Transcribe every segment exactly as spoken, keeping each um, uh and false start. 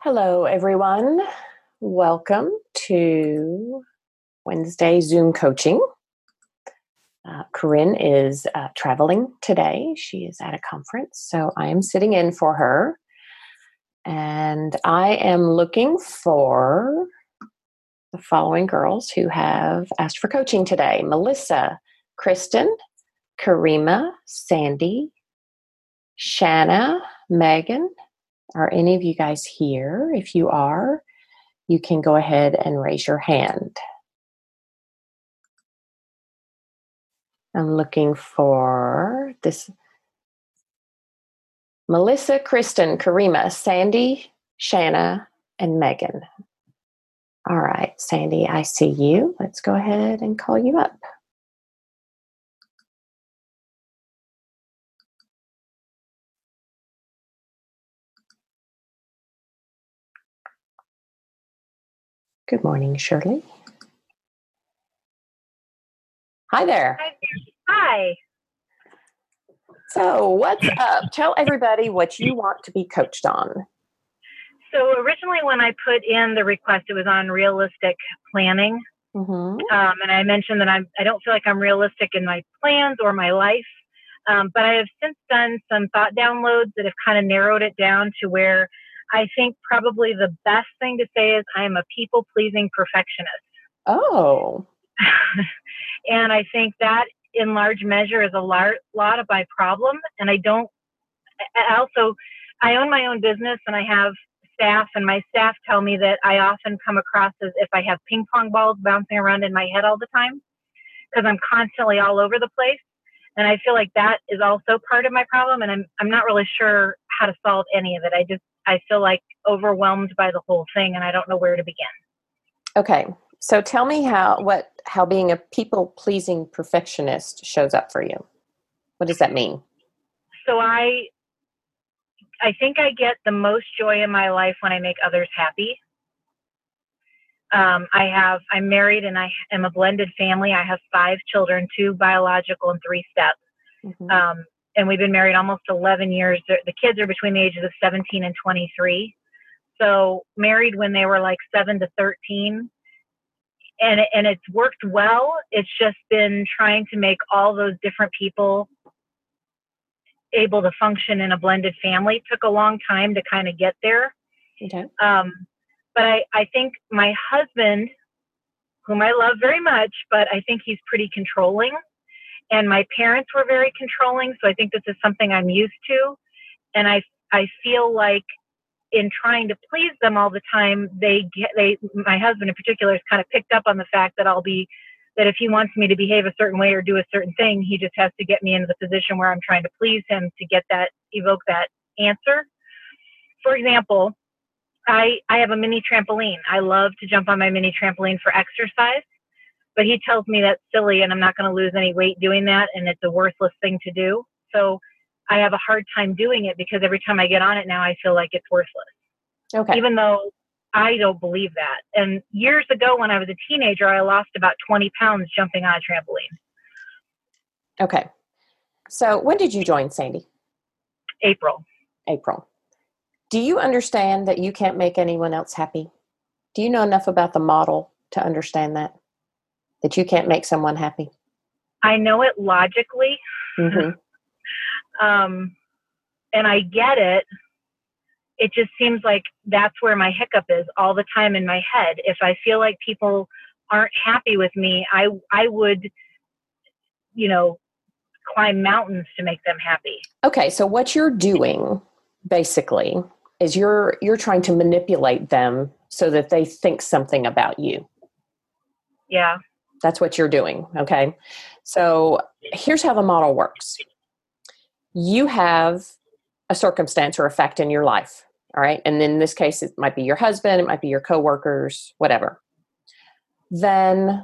Hello, everyone. Welcome to Wednesday Zoom coaching. Uh, Corinne is uh, traveling today. She is at a conference, so I am sitting in for her. And I am looking for the following girls who have asked for coaching today: Melissa, Kristen, Karima, Sandy, Shanna, Megan. Are any of you guys here? If you are, you can go ahead and raise your hand. I'm looking for this. Melissa, Kristen, Karima, Sandy, Shanna, and Megan. All right, Sandy, I see you. Let's go ahead and call you up. Good morning, Shirley. Hi there. Hi. So what's up? Tell everybody what you want to be coached on. So originally when I put in the request, it was on realistic planning. Mm-hmm. Um, and I mentioned that I'm, I don't feel like I'm realistic in my plans or my life. Um, but I have since done some thought downloads that have kind of narrowed it down to where I think probably the best thing to say is I'm a people-pleasing perfectionist. Oh. And I think that in large measure is a lar- lot of my problem. And I don't, I also, I own my own business and I have staff, and my staff tell me that I often come across as if I have ping pong balls bouncing around in my head all the time because I'm constantly all over the place. And I feel like that is also part of my problem. And I'm, I'm not really sure how to solve any of it. I just, I feel like overwhelmed by the whole thing and I don't know where to begin. Okay. So tell me how, what, how being a people-pleasing perfectionist shows up for you. What does that mean? So I, I think I get the most joy in my life when I make others happy. Um, I have, I'm married and I am a blended family. I have five children, two biological and three step. Mm-hmm. Um, and we've been married almost eleven years. The, the kids are between the ages of seventeen and twenty-three. So married when they were like seven to thirteen. And, and it's worked well. It's just been trying to make all those different people able to function in a blended family. It took a long time to kind of get there. Okay. Um, but I, I think my husband, whom I love very much, but I think he's pretty controlling. And my parents were very controlling. So I think this is something I'm used to. And I, I feel like in trying to please them all the time, they get, they, my husband in particular has kind of picked up on the fact that I'll be, that if he wants me to behave a certain way or do a certain thing, he just has to get me into the position where I'm trying to please him to get that, evoke that answer. For example, I, I have a mini trampoline. I love to jump on my mini trampoline for exercise, but he tells me that's silly and I'm not going to lose any weight doing that. And it's a worthless thing to do. So I have a hard time doing it because every time I get on it now, I feel like it's worthless. Okay. Even though I don't believe that. And years ago when I was a teenager, I lost about twenty pounds jumping on a trampoline. Okay. So when did you join Sandy? April. April. Do you understand that you can't make anyone else happy? Do you know enough about the model to understand that? That you can't make someone happy? I know it logically. Mm-hmm. um, and I get it. It just seems like that's where my hiccup is all the time in my head. If I feel like people aren't happy with me, I I would, you know, climb mountains to make them happy. Okay, so what you're doing basically is you're you're trying to manipulate them so that they think something about you. Yeah. That's what you're doing, okay? So here's how the model works. You have a circumstance or effect in your life, all right? And in this case, it might be your husband, it might be your coworkers, whatever. Then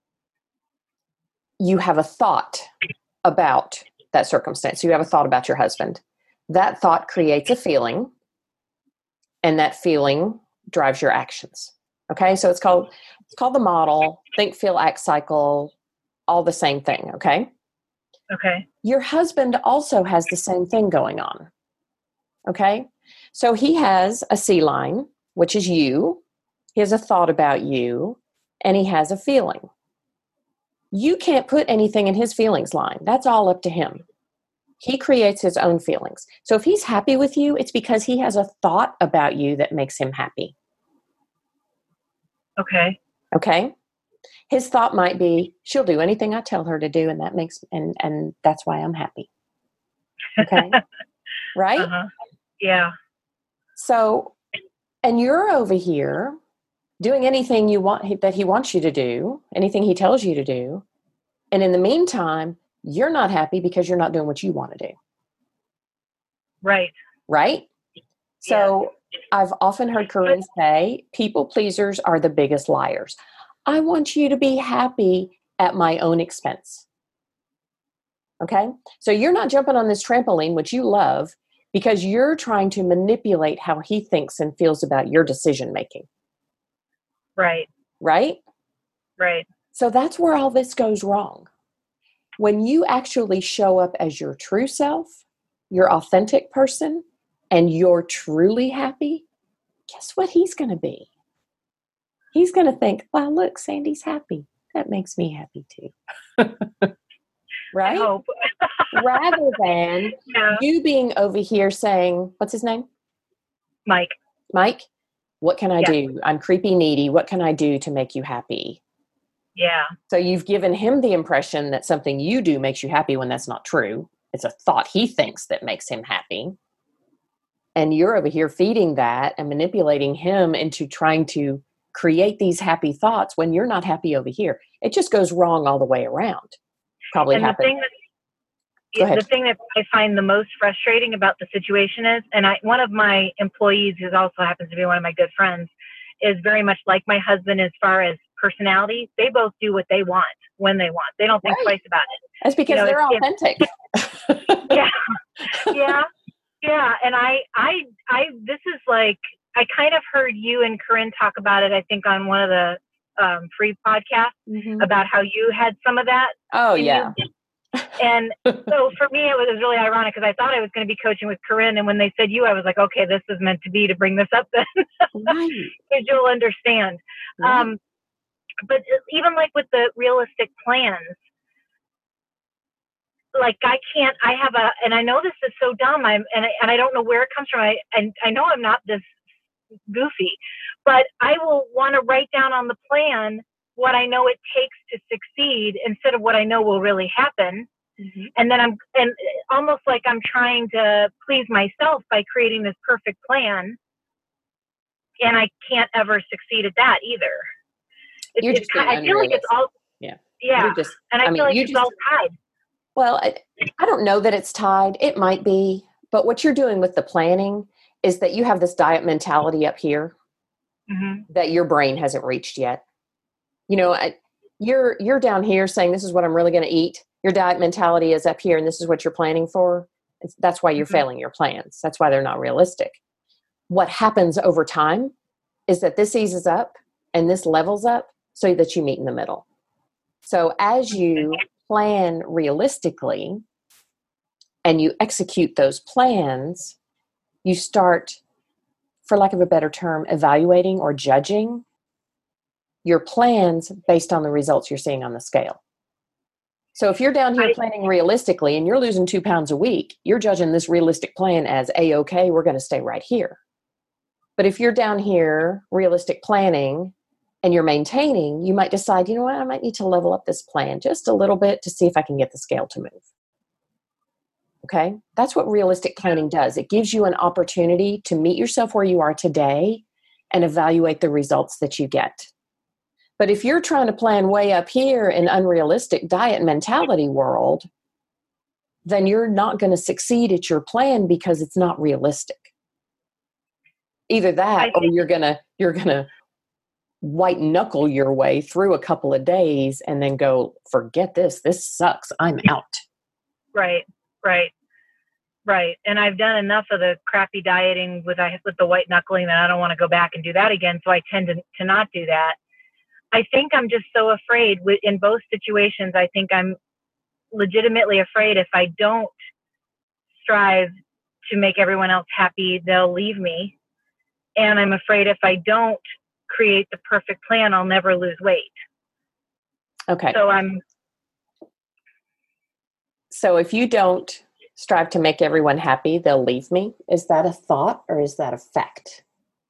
you have a thought about that circumstance. You have a thought about your husband. That thought creates a feeling, and that feeling drives your actions. Okay, so it's called it's called the model. Think, feel, act cycle, all the same thing. Okay. Okay. Your husband also has the same thing going on. Okay, so he has a C line which is you. He has a thought about you, and he has a feeling. You can't put anything in his feelings line. That's all up to him. He creates his own feelings. So if he's happy with you, it's because he has a thought about you that makes him happy. Okay. Okay? His thought might be, she'll do anything I tell her to do, and that makes and and that's why I'm happy. Okay? Right? Uh-huh. Yeah. So, and you're over here doing anything you want that he wants you to do, anything he tells you to do. And in the meantime, you're not happy because you're not doing what you want to do. Right. Right? So yeah. I've often heard Corinne say, people pleasers are the biggest liars. I want you to be happy at my own expense. Okay? So you're not jumping on this trampoline, which you love, because you're trying to manipulate how he thinks and feels about your decision making. Right. Right? Right. So that's where all this goes wrong. When you actually show up as your true self, your authentic person, and you're truly happy, guess what he's going to be? He's going to think, wow, look, Sandy's happy. That makes me happy too. Right? I hope. Rather than yeah. you being over here saying, what's his name? Mike. Mike, what can I yeah. do? I'm creepy needy. What can I do to make you happy? Yeah. So you've given him the impression that something you do makes you happy when that's not true. It's a thought he thinks that makes him happy. And you're over here feeding that and manipulating him into trying to create these happy thoughts when you're not happy over here. It just goes wrong all the way around. Probably and happened. The thing, that, the thing that I find the most frustrating about the situation is, and I, one of my employees, who also happens to be one of my good friends, is very much like my husband as far as personality. They both do what they want when they want. They don't think right. twice about it. That's because you know, they're if, authentic. If, yeah, yeah, yeah. And I, I, I. This is like I kind of heard you and Corinne talk about it. I think on one of the um, free podcasts mm-hmm. about how you had some of that. Oh yeah. You. And so for me, it was really ironic because I thought I was going to be coaching with Corinne, and when they said you, I was like, okay, this is meant to be to bring this up then, right. because you'll understand. Right. Um, but even like with the realistic plans, like I can't, I have a, and I know this is so dumb, I'm, and I, and I don't know where it comes from. I, and I know I'm not this goofy, but I will want to write down on the plan what I know it takes to succeed instead of what I know will really happen. Mm-hmm. And then I'm, and almost like I'm trying to please myself by creating this perfect plan. And I can't ever succeed at that either. It's, You're it's, just being I feel like it's all, yeah, yeah. Just, and I, I mean, feel like it's just, all tied. Well, I, I don't know that it's tied. It might be, but what you're doing with the planning is that you have this diet mentality up here mm-hmm. that your brain hasn't reached yet. You know, I, you're you're down here saying this is what I'm really going to eat. Your diet mentality is up here, and this is what you're planning for. It's, that's why you're mm-hmm. failing your plans. That's why they're not realistic. What happens over time is that this eases up and this levels up so that you meet in the middle. So as you plan realistically and you execute those plans, you start, for lack of a better term, evaluating or judging your plans based on the results you're seeing on the scale. So if you're down here planning realistically and you're losing two pounds a week, you're judging this realistic plan as A-okay, we're going to stay right here. But if you're down here realistic planning and you're maintaining, you might decide, you know what, I might need to level up this plan just a little bit to see if I can get the scale to move. Okay? That's what realistic planning does. It gives you an opportunity to meet yourself where you are today and evaluate the results that you get. But if you're trying to plan way up here in unrealistic diet mentality world, then you're not going to succeed at your plan because it's not realistic. Either that or you're going to you're going to white knuckle your way through a couple of days and then go, forget this. This sucks. I'm out. Right, right, right. And I've done enough of the crappy dieting with with the white knuckling that I don't want to go back and do that again. So I tend to, to not do that. I think I'm just so afraid in both situations. I think I'm legitimately afraid if I don't strive to make everyone else happy, they'll leave me. And I'm afraid if I don't create the perfect plan, I'll never lose weight. Okay. So I'm. So if you don't strive to make everyone happy, they'll leave me. Is that a thought or is that a fact?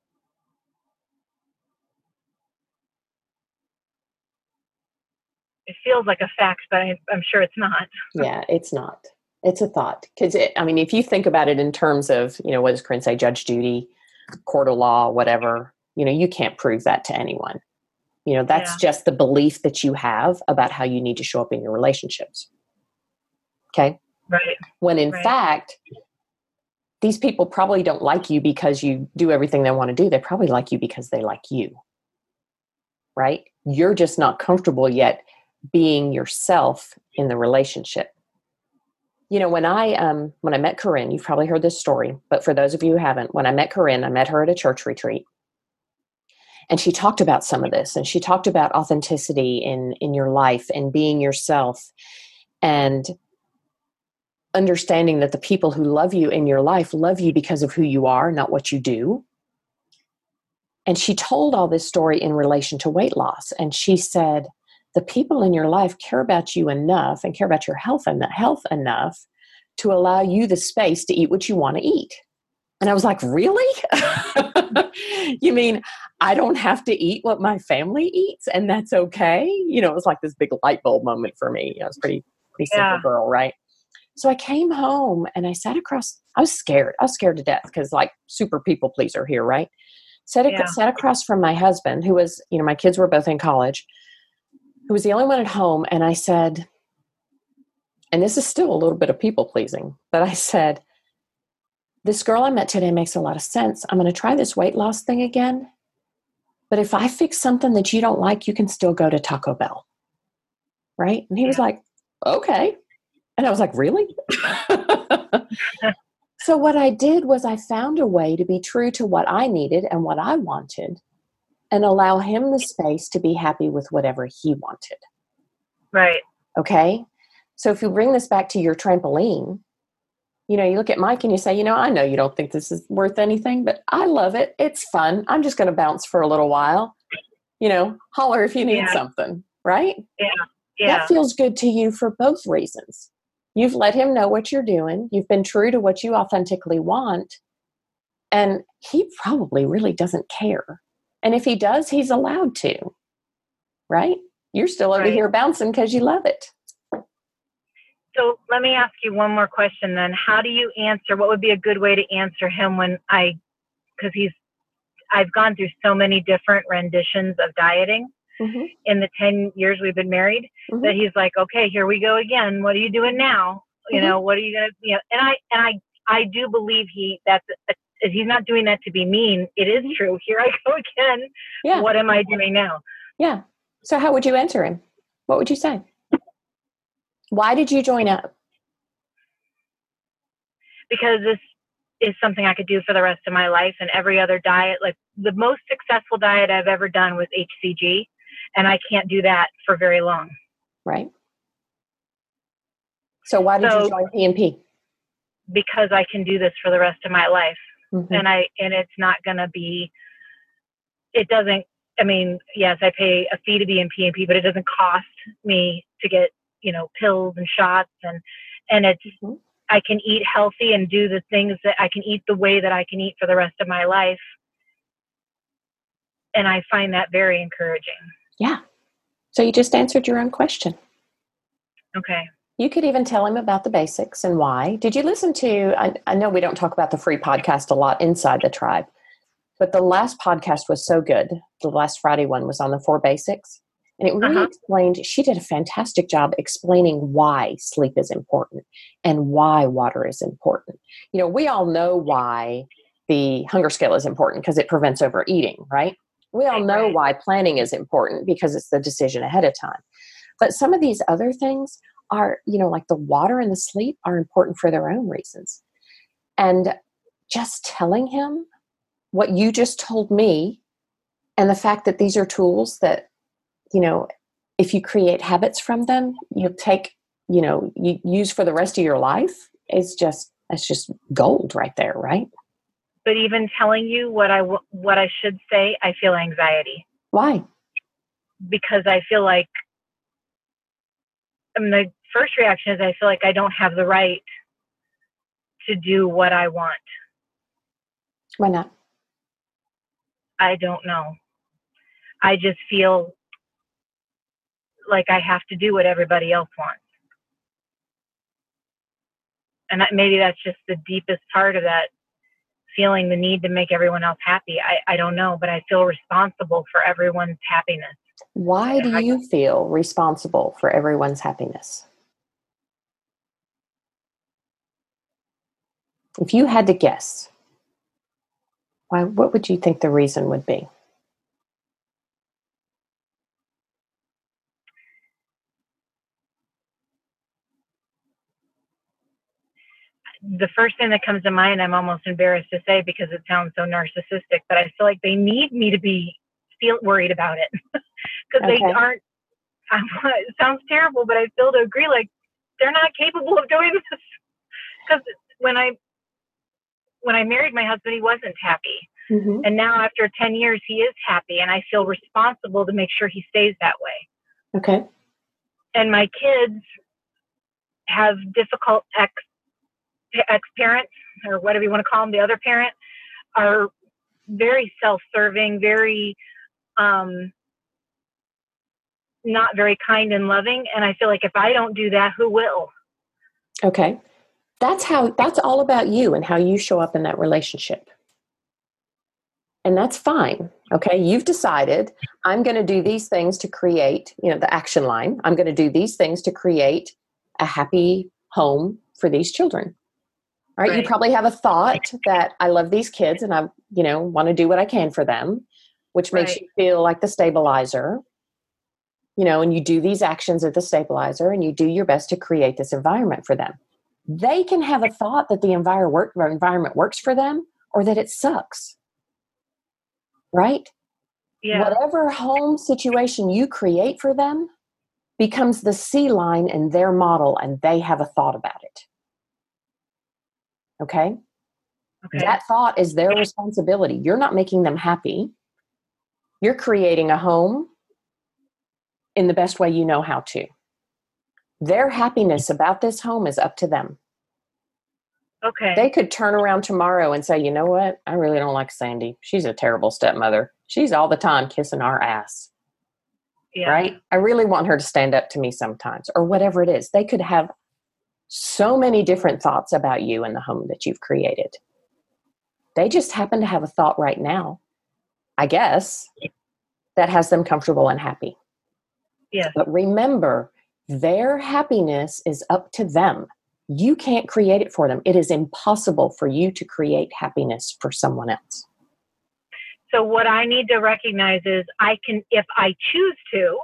It feels like a fact, but I, I'm sure it's not. Yeah, it's not. It's a thought. Because, I mean, if you think about it in terms of, you know, what does Corinne say, Judge Judy, court of law, whatever, you know, you can't prove that to anyone. You know, that's Yeah. just the belief that you have about how you need to show up in your relationships. Okay? Right. When in Right. fact, these people probably don't like you because you do everything they want to do. They probably like you because they like you. Right? You're just not comfortable yet being yourself in the relationship. You know, when I um when I met Corinne, you've probably heard this story, but for those of you who haven't, when I met Corinne, I met her at a church retreat. And she talked about some of this, and she talked about authenticity in in your life and being yourself and understanding that the people who love you in your life love you because of who you are, not what you do. And she told all this story in relation to weight loss. And she said, the people in your life care about you enough and care about your health and health enough to allow you the space to eat what you want to eat. And I was like, really? You mean I don't have to eat what my family eats and that's okay? You know, it was like this big light bulb moment for me. I was pretty, pretty simple Yeah. girl, right? So I came home and I sat across, I was scared. I was scared to death because like super people pleaser here, right? Sat, ac- Yeah. sat across from my husband who was, you know, my kids were both in college, who was the only one at home. And I said, and this is still a little bit of people pleasing, but I said, this girl I met today makes a lot of sense. I'm going to try this weight loss thing again. But if I fix something that you don't like, you can still go to Taco Bell. Right? And he was Yeah. like, okay. And I was like, really? So what I did was I found a way to be true to what I needed and what I wanted and allow him the space to be happy with whatever he wanted. Right. Okay? So if you bring this back to your trampoline, you know, you look at Mike and you say, you know, I know you don't think this is worth anything, but I love it. It's fun. I'm just going to bounce for a little while. You know, holler if you need Yeah. something, right? Yeah. Yeah. That feels good to you for both reasons. You've let him know what you're doing. You've been true to what you authentically want. And he probably really doesn't care. And if he does, he's allowed to, right? You're still over Right. here bouncing because you love it. So let me ask you one more question then. How do you answer, what would be a good way to answer him when I, because he's, I've gone through so many different renditions of dieting Mm-hmm. in the ten years we've been married, Mm-hmm. that he's like, okay, here we go again. What are you doing now? You Mm-hmm. know, what are you going to, you know, and I, and I, I do believe he, that's, a, he's not doing that to be mean. It is true. Here I go again. Yeah. What am I doing now? Yeah. So how would you answer him? What would you say? Why did you join up? Because this is something I could do for the rest of my life, and every other diet, like the most successful diet I've ever done was H C G, and I can't do that for very long. Right. So why did So, you join P and P? Because I can do this for the rest of my life. Mm-hmm. And I, and it's not going to be, it doesn't, I mean, yes, I pay a fee to be in P and P, but it doesn't cost me to get, you know, pills and shots, and, and it's, Mm-hmm. I can eat healthy and do the things that I can eat the way that I can eat for the rest of my life. And I find that very encouraging. Yeah. So you just answered your own question. Okay. You could even tell him about the basics and why. Did you listen to, I, I know we don't talk about the free podcast a lot inside the tribe, but the last podcast was so good. The last Friday one was on the four basics. And it really Uh-huh. explained, she did a fantastic job explaining why sleep is important and why water is important. You know, we all know why the hunger scale is important because it prevents overeating, right? We all know Right. why planning is important because it's the decision ahead of time. But some of these other things are, you know, like the water and the sleep are important for their own reasons. And just telling him what you just told me and the fact that these are tools that, you know, if you create habits from them, you take, you know, you use for the rest of your life, is just, that's just gold right there, right? but even telling you what I, w- what I should say, I feel anxiety. Why? Because I feel like, I mean, the first reaction is I feel like I don't have the right to do what I want. Why not? I don't know. I just feel like I have to do what everybody else wants. And that, maybe that's just the deepest part of that, feeling the need to make everyone else happy. I, I don't know, but I feel responsible for everyone's happiness. Why do you feel responsible for everyone's happiness? If you had to guess, why, what would you think the reason would be? The first thing that comes to mind, I'm almost embarrassed to say because it sounds so narcissistic, but I feel like they need me to be feel worried about it because Okay. they aren't. It sounds terrible, but I feel to agree. Like they're not capable of doing this. Because when I when I married my husband, he wasn't happy, Mm-hmm. and now after ten years, he is happy, and I feel responsible to make sure he stays that way. Okay. And my kids have difficult ex ex-parents, or whatever you want to call them, the other parent, are very self-serving, very um, not very kind and loving. And I feel like if I don't do that, who will? Okay. That's how, that's all about you and how you show up in that relationship. And that's fine. Okay. You've decided I'm going to do these things to create, you know, the action line. I'm going to do these things to create a happy home for these children. All right. Right. You probably have a thought that I love these kids and I, you know, want to do what I can for them, which makes Right. you feel like the stabilizer, you know, and you do these actions at the stabilizer and you do your best to create this environment for them. They can have a thought that the envir- environment works for them or that it sucks. Right? Yeah. Whatever home situation you create for them becomes the C line in their model and they have a thought about it. Okay? Okay. That thought is their responsibility. You're not making them happy. You're creating a home in the best way you know how to. Their happiness about this home is up to them. Okay. They could turn around tomorrow and say, you know what? I really don't like Sandy. She's a terrible stepmother. She's all the time kissing our ass. Yeah. Right? I really want her to stand up to me sometimes, or whatever it is. They could have so many different thoughts about you and the home that you've created. They just happen to have a thought right now, I guess, that has them comfortable and happy. Yes. But remember, their happiness is up to them. You can't create it for them. It is impossible for you to create happiness for someone else. So what I need to recognize is I can, if I choose to,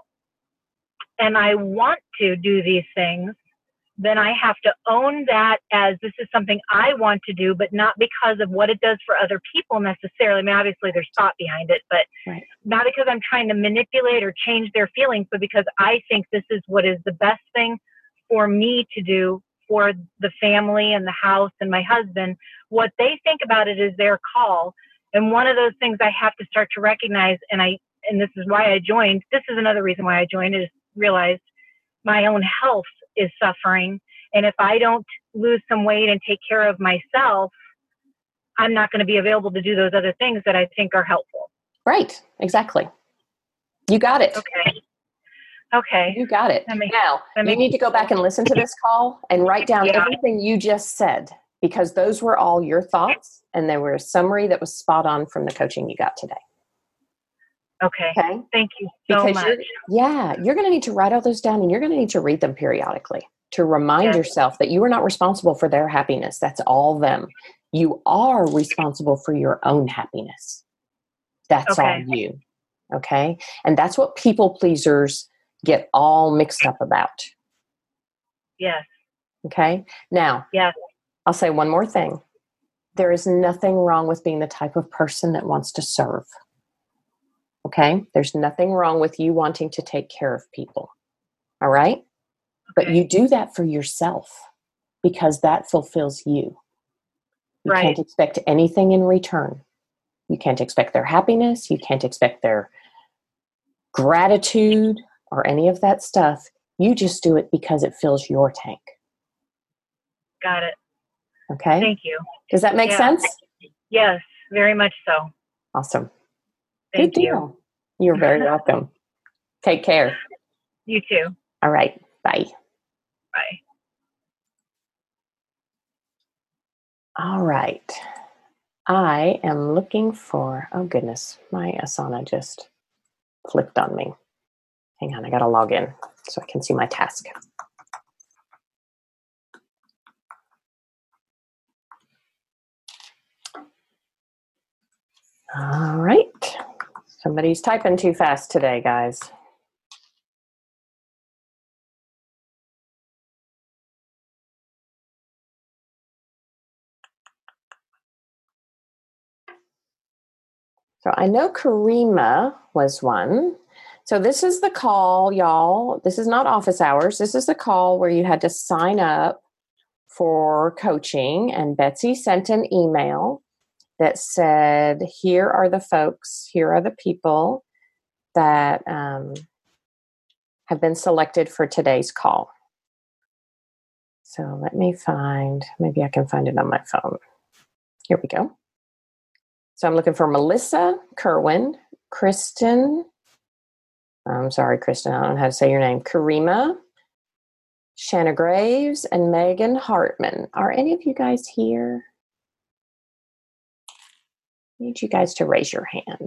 and I want to do these things, then I have to own that as this is something I want to do, but not because of what it does for other people necessarily. I mean, obviously there's thought behind it, but right. Not because I'm trying to manipulate or change their feelings, but because I think this is what is the best thing for me to do for the family and the house and my husband. What they think about it is their call. And one of those things I have to start to recognize, and I, and this is why I joined, this is another reason why I joined, is realized my own health is suffering. And if I don't lose some weight and take care of myself, I'm not going to be available to do those other things that I think are helpful. Right. Exactly. You got it. Okay. Okay. You got it. Makes, now, you need to go back and listen to this call and write down yeah. everything you just said, because those were all your thoughts and they were a summary that was spot on from the coaching you got today. Okay. Okay. Thank you so because much. You're, yeah, you're going to need to write all those down and you're going to need to read them periodically to remind yes. yourself that you are not responsible for their happiness. That's all them. You are responsible for your own happiness. That's okay. all you. Okay. And that's what people pleasers get all mixed up about. Yes. Okay. Now, yes. I'll say one more thing. There is nothing wrong with being the type of person that wants to serve. Okay. There's nothing wrong with you wanting to take care of people. All right. Okay. But you do that for yourself because that fulfills you. You Right. can't expect anything in return. You can't expect their happiness. You can't expect their gratitude or any of that stuff. You just do it because it fills your tank. Got it. Okay? Thank you. Does that make Yeah. sense? Yes, very much so. Awesome. Thank Good you. deal. You're very welcome. Take care. You too. All right. Bye. Bye. All right. I am looking for, oh goodness, my Asana just flipped on me. Hang on, I got to log in so I can see my task. All right. Somebody's typing too fast today, guys. So I know Karima was one. So this is the call, y'all. This is not office hours. This is the call where you had to sign up for coaching. And Betsy sent an email that said, here are the folks, here are the people that um, have been selected for today's call. So let me find, maybe I can find it on my phone. Here we go. So I'm looking for Melissa Kerwin, Kristen, I'm sorry, Kristen, I don't know how to say your name, Karima, Shanna Graves, and Megan Hartman. Are any of you guys here? I need you guys to raise your hand.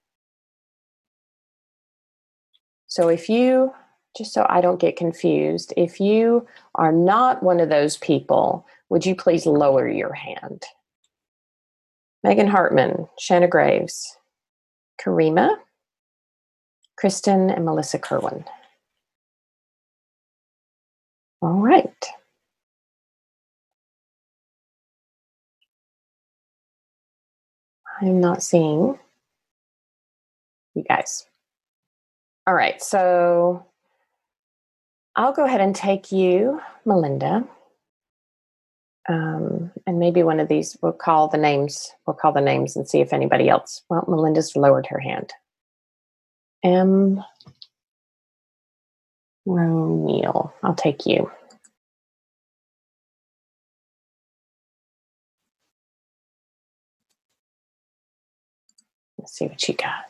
So if you, just so I don't get confused, if you are not one of those people, would you please lower your hand? Megan Hartman, Shanna Graves, Karima, Kristen, and Melissa Kerwin. All right. I'm not seeing you guys. All right, so I'll go ahead and take you, Melinda. Um, and maybe one of these, we'll call the names, we'll call the names and see if anybody else. Well, Melinda's lowered her hand. M. Roneal. I'll take you. Let's see what you got.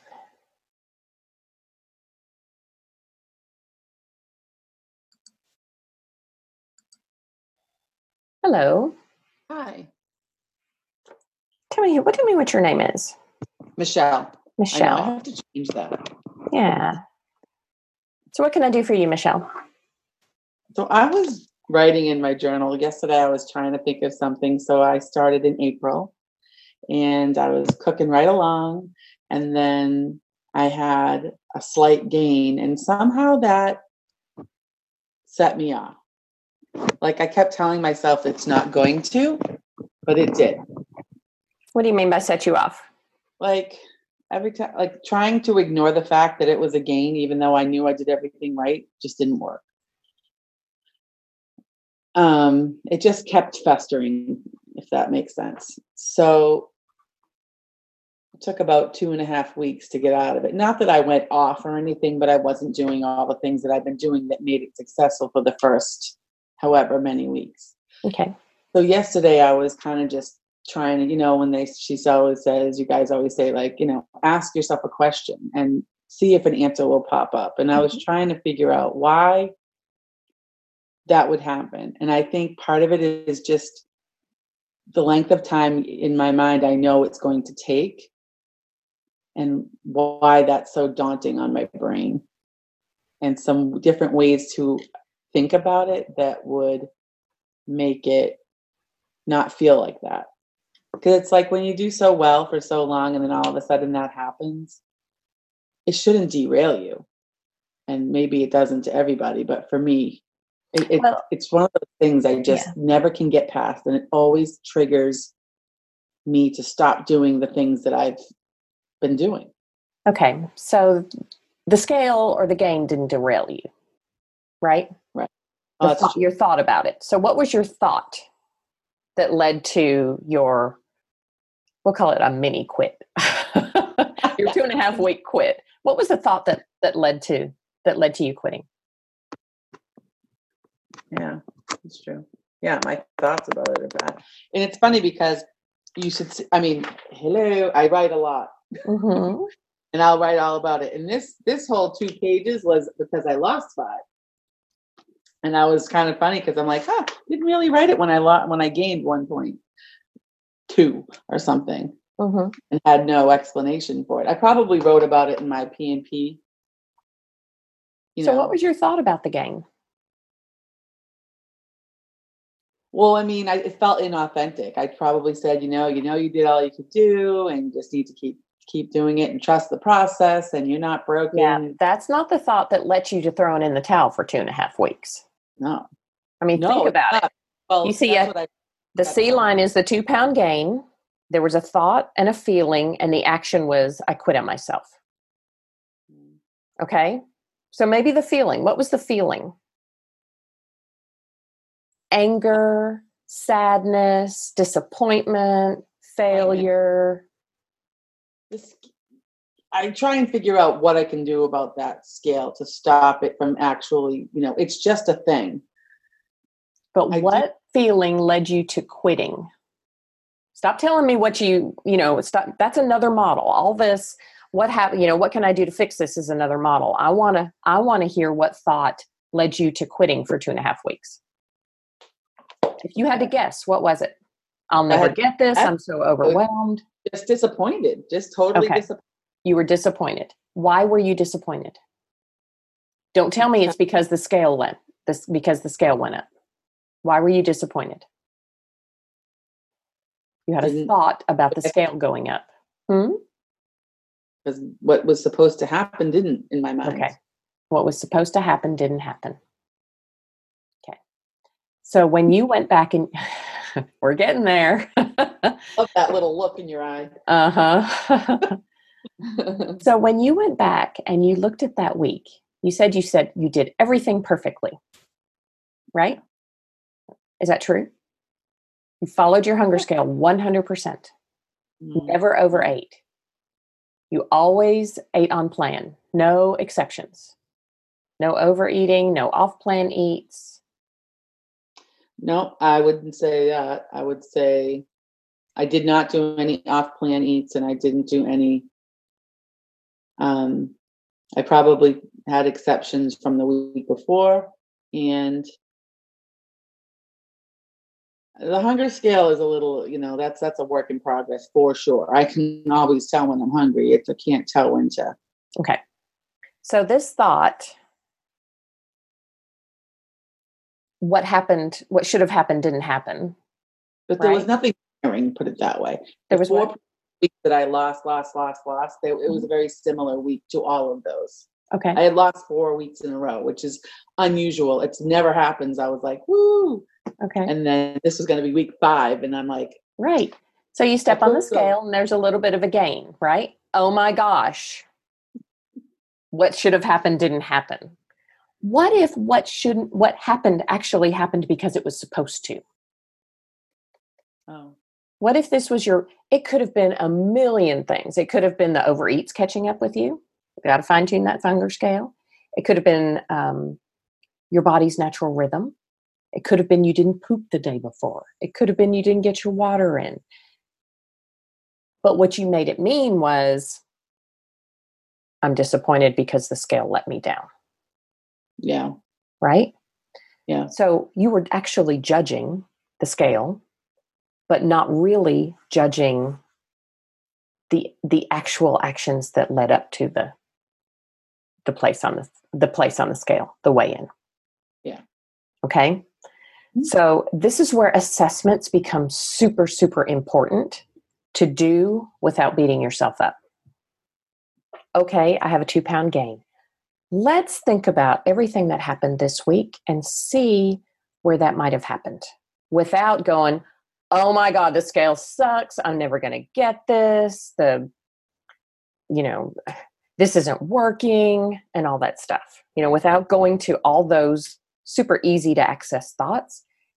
Hello. Hi. Tell me, what tell me what your name is. Michelle. Michelle. I know, I have to change that. Yeah. So what can I do for you, Michelle? So I was writing in my journal. Yesterday I was trying to think of something. So I started in April and I was cooking right along. And then I had a slight gain and somehow that set me off. Like I kept telling myself it's not going to, but it did. What do you mean by set you off? Like every time, like trying to ignore the fact that it was a gain, even though I knew I did everything right, just didn't work. Um, it just kept festering, if that makes sense. So it took about two and a half weeks to get out of it. Not that I went off or anything, but I wasn't doing all the things that I've been doing that made it successful for the first however many weeks. Okay. So yesterday I was kind of just trying to, you know, when they, she always says, you guys always say like, you know, ask yourself a question and see if an answer will pop up. And I was trying to figure out why that would happen. And I think part of it is just the length of time in my mind I know it's going to take and why that's so daunting on my brain and some different ways to think about it that would make it not feel like that. Because it's like when you do so well for so long and then all of a sudden that happens, it shouldn't derail you. And maybe it doesn't to everybody, but for me, it, it, Well, it's one of those things I just yeah. never can get past. And it always triggers me to stop doing the things that I've been doing. Okay. So the scale or the gain didn't derail you, right? Right. The Oh, that's thought, true. your thought about it. So what was your thought? that led to your, we'll call it a mini quit, your two and a half week quit? What was the thought that, that led to, that led to you quitting? Yeah, it's true. Yeah, my thoughts about it are bad. And it's funny because you should, see, I mean, hello, I write a lot. Mm-hmm. And I'll write all about it. And this this whole two pages was because I lost five. And I was kind of funny because I'm like, huh, didn't really write it when I lost when I gained one point two or something, Mm-hmm. and had no explanation for it. I probably wrote about it in my P and P. So know. What was your thought about the gain? Well, I mean, I, it felt inauthentic. I probably said, you know, you know, you did all you could do, and you just need to keep keep doing it and trust the process, and you're not broken. Yeah, that's not the thought that led you to throw in the towel for two and a half weeks. No. I mean, no, think about it. Well, you see, a, I, the C line is the two pound gain. There was a thought and a feeling, and the action was, I quit on myself. Okay. So maybe the feeling, what was the feeling? Anger, sadness, disappointment, failure. This, I try and figure out what I can do about that scale to stop it from actually, you know, it's just a thing. But I what do, feeling led you to quitting? Stop telling me what you, you know, stop. That's another model. All this, what happened, you know, what can I do to fix this is another model. I want to, I want to hear what thought led you to quitting for two and a half weeks. If you had to guess, what was it? I'll never had, get this. I'm so overwhelmed. Just disappointed. Just totally okay. disappointed. You were disappointed. Why were you disappointed? Don't tell me it's because the scale went, this because the scale went up. Why were you disappointed? You had a Didn't, thought about the scale going up. Hmm? Because what was supposed to happen didn't in my mind. Okay. What was supposed to happen didn't happen. Okay. So when you went back and we're getting there. Love that little look in your eye. Uh-huh. So when you went back and you looked at that week, you said you said you did everything perfectly, right? Is that true? You followed your hunger scale one hundred percent. Mm. Never overate. You always ate on plan. No exceptions. No overeating, no off-plan eats. No, I wouldn't say that. I would say I did not do any off-plan eats, and I didn't do any Um, I probably had exceptions from the week before, and the hunger scale is a little, you know, that's that's a work in progress for sure. I can always tell when I'm hungry. It's I can't tell when to. Okay. So this thought, what happened, what should have happened didn't happen. But there right? was nothing caring, put it that way. There was four what? weeks that I lost, lost, lost, lost. They, it was a very similar week to all of those. Okay. I had lost four weeks in a row, which is unusual. It's never happens. I was like, woo. Okay. And then this was going to be week five. And I'm like. Right. So you step on the scale and there's a little bit of a gain, right? Oh my gosh. What should have happened didn't happen. What if what shouldn't, what happened actually happened because it was supposed to? Oh. What if this was your, it could have been a million things. It could have been the overeats catching up with you. You got to fine tune that hunger scale. It could have been um, your body's natural rhythm. It could have been you didn't poop the day before. It could have been you didn't get your water in. But what you made it mean was, I'm disappointed because the scale let me down. Yeah. Right? Yeah. So you were actually judging the scale, but not really judging the the actual actions that led up to the the place on the the place on the scale, the weigh-in. Yeah. Okay. Mm-hmm. So this is where assessments become super, super important to do without beating yourself up. Okay, I have a two pound gain. Let's think about everything that happened this week and see where that might have happened without going, oh my God, the scale sucks. I'm never going to get this. The, you know, this isn't working and all that stuff, you know, without going to all those super easy to access thoughts.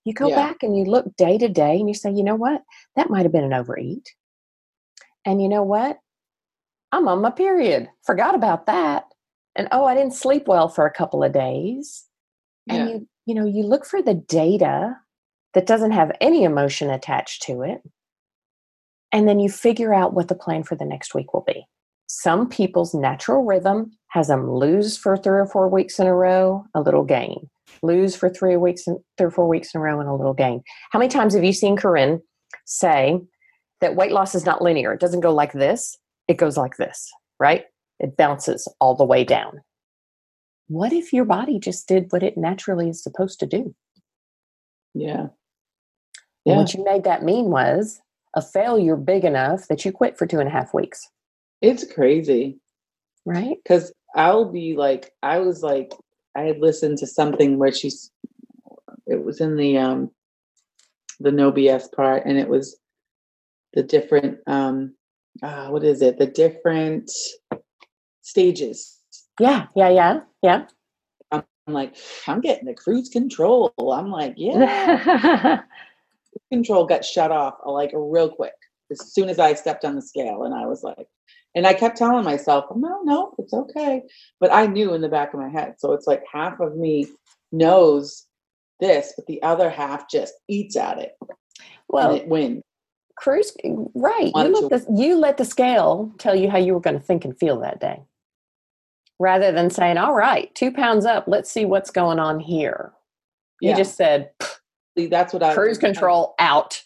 You go Yeah. back and you look day to day and you say, you know what? That might have been an overeat. And you know what? I'm on my period. Forgot about that. And oh, I didn't sleep well for a couple of days. And Yeah. you, you know, you look for the data that doesn't have any emotion attached to it. And then you figure out what the plan for the next week will be. Some people's natural rhythm has them lose for three or four weeks in a row, a little gain. Lose for three weeks and three or four weeks in a row and a little gain. How many times have you seen Corinne say that weight loss is not linear? It doesn't go like this. It goes like this, right? It bounces all the way down. What if your body just did what it naturally is supposed to do? Yeah. And Yeah. what you made that mean was a failure big enough that you quit for two and a half weeks. It's crazy. Right? Because I'll be like, I was like, I had listened to something where she's, it was in the, um, the no B S part, and it was the different, um, uh, what is it? The different stages. Yeah, yeah, yeah, yeah. I'm like, I'm getting the cruise control. I'm like, yeah. Control got shut off like real quick as soon as I stepped on the scale, and I was like, and I kept telling myself, no, no, it's okay. But I knew in the back of my head. So it's like half of me knows this, but the other half just eats at it. Well, and it wins. Cruise, right. You let, the, you let the scale tell you how you were going to think and feel that day. Rather than saying, all right, two pounds up, let's see what's going on here. You Yeah. just said, that's what I cruise control I, out.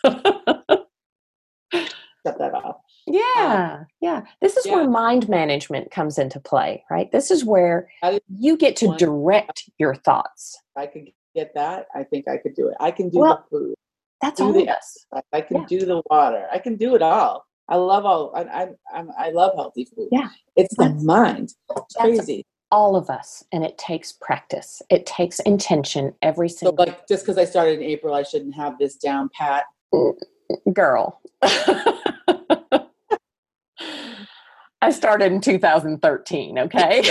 Shut that off. Yeah, um, yeah. This is yeah. where mind management comes into play, right? This is where you get to direct your thoughts. I could get that. I think I could do it. I can do well, the food. That's do all the of us. Exercise. I can yeah. do the water. I can do it all. I love all. I I I'm, I love healthy food. Yeah, it's the mind. It's crazy. All of us, and it takes practice. It takes intention every single. So, like, just because I started in April, I shouldn't have this down pat. Girl. I started in two thousand thirteen, okay?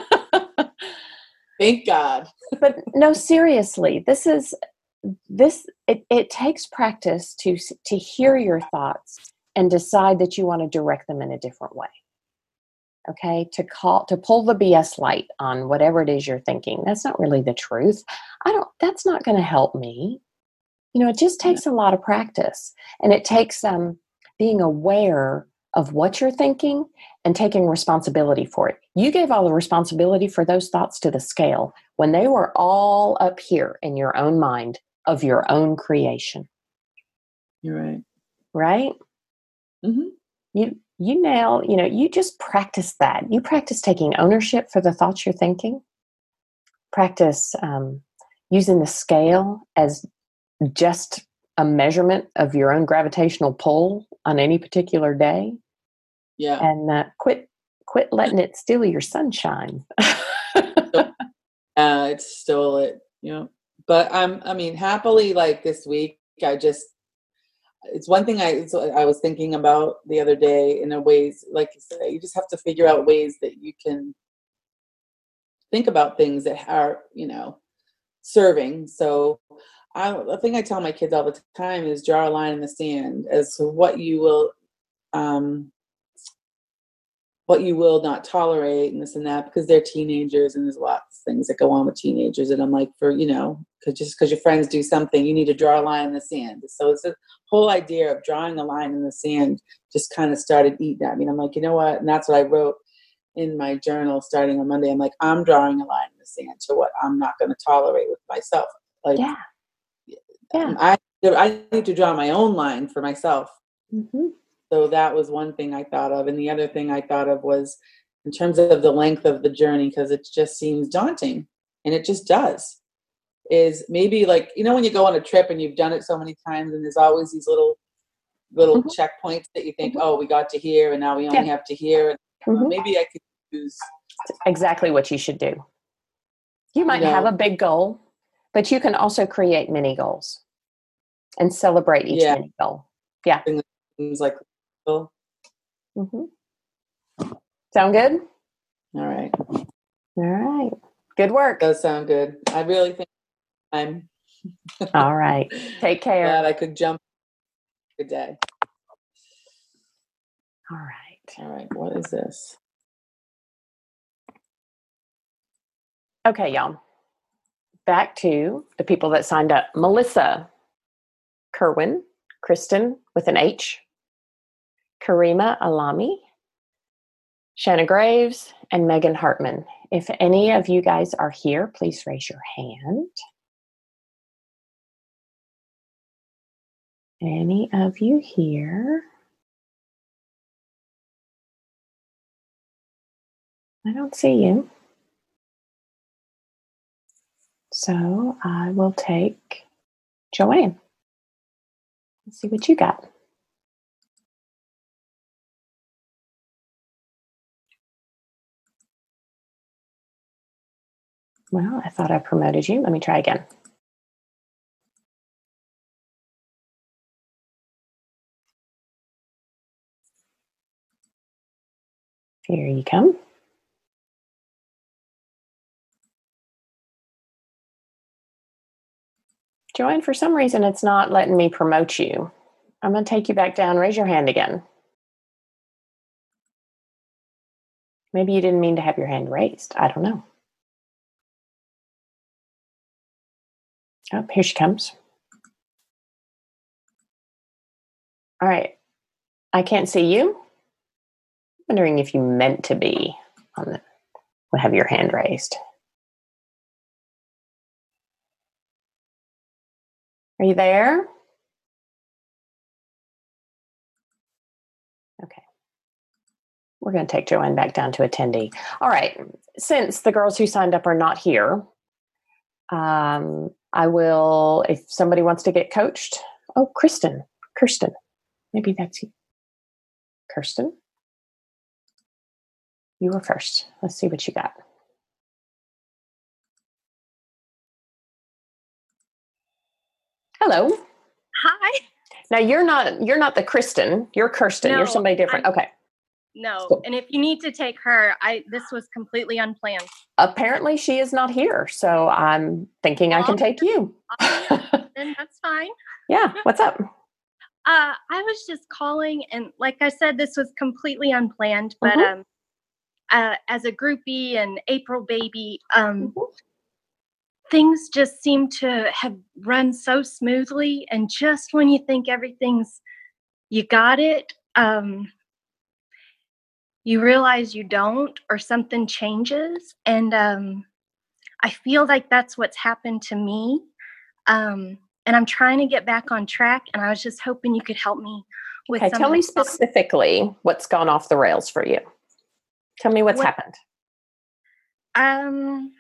Thank God. But no, seriously, this is, this, it, it takes practice to, to hear your thoughts and decide that you want to direct them in a different way. Okay? To call, to pull the B S light on whatever it is you're thinking. That's not really the truth. I don't, that's not going to help me. You know, it just takes a lot of practice, and it takes um, being aware of what you're thinking and taking responsibility for it. You gave all the responsibility for those thoughts to the scale when they were all up here in your own mind of your own creation. You're right. Right? Mm-hmm. You, you nail, you know, you just practice that. You practice taking ownership for the thoughts you're thinking. Practice um, using the scale as just a measurement of your own gravitational pull on any particular day. Yeah. And uh, quit quit letting it steal your sunshine. uh, it stole it, you know. But I'm, I mean, happily, like this week, I just, it's one thing I, I was thinking about the other day in a ways, like you say, you just have to figure out ways that you can think about things that are, you know, serving. So I, the thing I tell my kids all the time is draw a line in the sand as to what you will, um, what you will not tolerate and this and that, because they're teenagers and there's lots of things that go on with teenagers. And I'm like, for, you know, cause just because your friends do something, you need to draw a line in the sand. So it's a whole idea of drawing a line in the sand just kind of started eating at me. And I'm like, you know what? And that's what I wrote in my journal starting on Monday. I'm like, I'm drawing a line in the sand to what I'm not going to tolerate with myself. Like, yeah. Yeah. I, I need to draw my own line for myself. Mm-hmm. So that was one thing I thought of. And the other thing I thought of was in terms of the length of the journey, because it just seems daunting, and it just does, is maybe like, you know, when you go on a trip and you've done it so many times and there's always these little, little mm-hmm. checkpoints that you think, mm-hmm. oh, we got to here and now we only yeah. have to here. And mm-hmm. maybe I could use. Exactly what you should do. You might you know, have a big goal, but you can also create mini goals and celebrate each yeah. mini goal. Yeah. Things like, oh. Mm-hmm. Sound good? All right. All right. Good work. Does sound good. I really think I'm All right. Take care. Glad I could jump. Good day. All right. All right. What is this? Okay, y'all. Back to the people that signed up. Melissa Kerwin, Kristen with an H, Karima Alami, Shanna Graves, and Megan Hartman. If any of you guys are here, please raise your hand. Any of you here? I don't see you. So I will take Joanne. Let's see what you got. Well, I thought I promoted you. Let me try again. Here you come. Joanne, for some reason, it's not letting me promote you. I'm going to take you back down. Raise your hand again. Maybe you didn't mean to have your hand raised. I don't know. Oh, here she comes. All right. I can't see you. I'm wondering if you meant to be on the, would have your hand raised. Are you there? Okay. We're going to take Joanne back down to attendee. All right. Since the girls who signed up are not here, um, I will, if somebody wants to get coached. Oh, Kristen. Kirsten. Maybe that's you. Kirsten? You were first. Let's see what you got. Hello. Hi. Now you're not you're not the Kristen. You're Kirsten. No, you're somebody different. I'm, okay. No. So, and if you need to take her, I this was completely unplanned. Apparently she is not here. So I'm thinking well, I can take you. Then that's fine. Yeah. What's up? Uh, I was just calling, and like I said, this was completely unplanned, but mm-hmm. um, uh, as a groupie and April baby, um, mm-hmm. things just seem to have run so smoothly. And just when you think everything's, you got it, um, you realize you don't, or something changes. And um, I feel like that's what's happened to me. Um, and I'm trying to get back on track. And I was just hoping you could help me with okay, tell me specifically what's gone off the rails for you. Tell me what's what, happened. Um.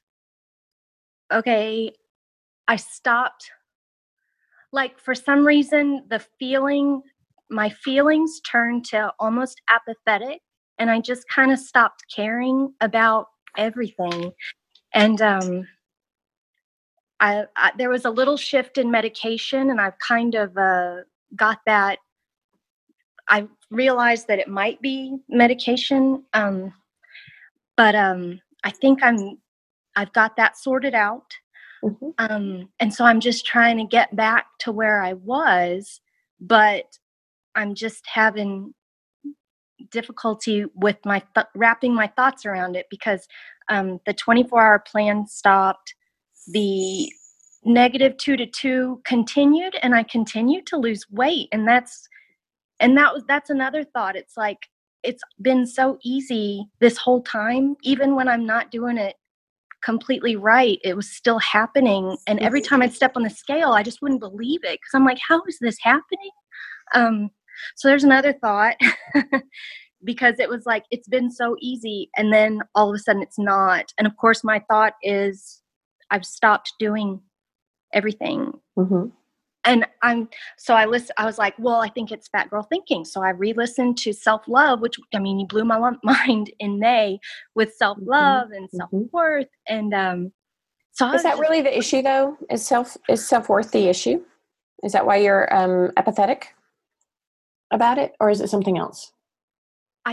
Okay, I stopped. Like, for some reason, the feeling, my feelings turned to almost apathetic. And I just kind of stopped caring about everything. And um, I, I there was a little shift in medication, and I've kind of uh, got that. I realized that it might be medication, um, but um, I think I'm. I've got that sorted out. Mm-hmm. Um, and so I'm just trying to get back to where I was, but I'm just having difficulty with my th- wrapping my thoughts around it, because um, the twenty-four hour plan stopped, the negative two to two continued, and I continued to lose weight. And that's, and that was, that's another thought. It's like, it's been so easy this whole time, even when I'm not doing it completely right, it was still happening. And every time I'd step on the scale, I just wouldn't believe it, because I'm like, how is this happening? Um, so there's another thought, because it was like, it's been so easy, and then all of a sudden it's not. And of course my thought is, I've stopped doing everything. Mm-hmm. And I'm, so I listen, I was like, well, I think it's fat girl thinking. So I re-listened to Self-Love, which, I mean, you blew my mind in May with self-love mm-hmm. and self-worth. And um, so is that just, really the issue though? Is self, is self-worth the issue? Is that why you're um, apathetic about it? Or is it something else? I, I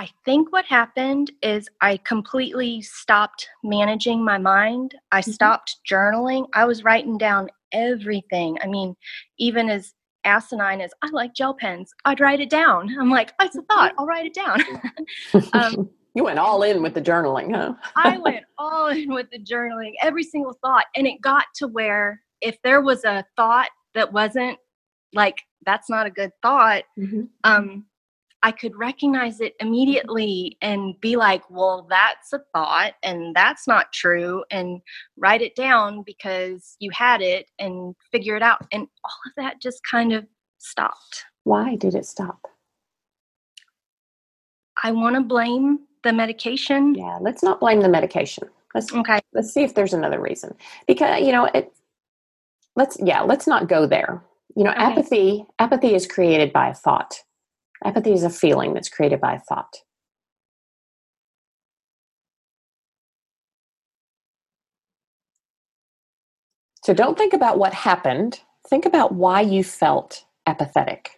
I think what happened is I completely stopped managing my mind. I Mhm. stopped journaling. I was writing down everything. I mean, even as asinine as I like gel pens, I'd write it down. I'm like, it's a thought. I'll write it down. um, You went all in with the journaling, huh? I went all in with the journaling, every single thought. And it got to where if there was a thought that wasn't like, that's not a good thought, Mhm. um, I could recognize it immediately and be like, well, that's a thought and that's not true, and write it down because you had it and figure it out. And all of that just kind of stopped. Why did it stop? I want to blame the medication. Yeah, let's not blame the medication. Let's Okay. let's see if there's another reason. Because you know, it let's yeah, let's not go there. You know, Okay. apathy apathy is created by a thought. Apathy is a feeling that's created by a thought. So don't think about what happened. Think about why you felt apathetic.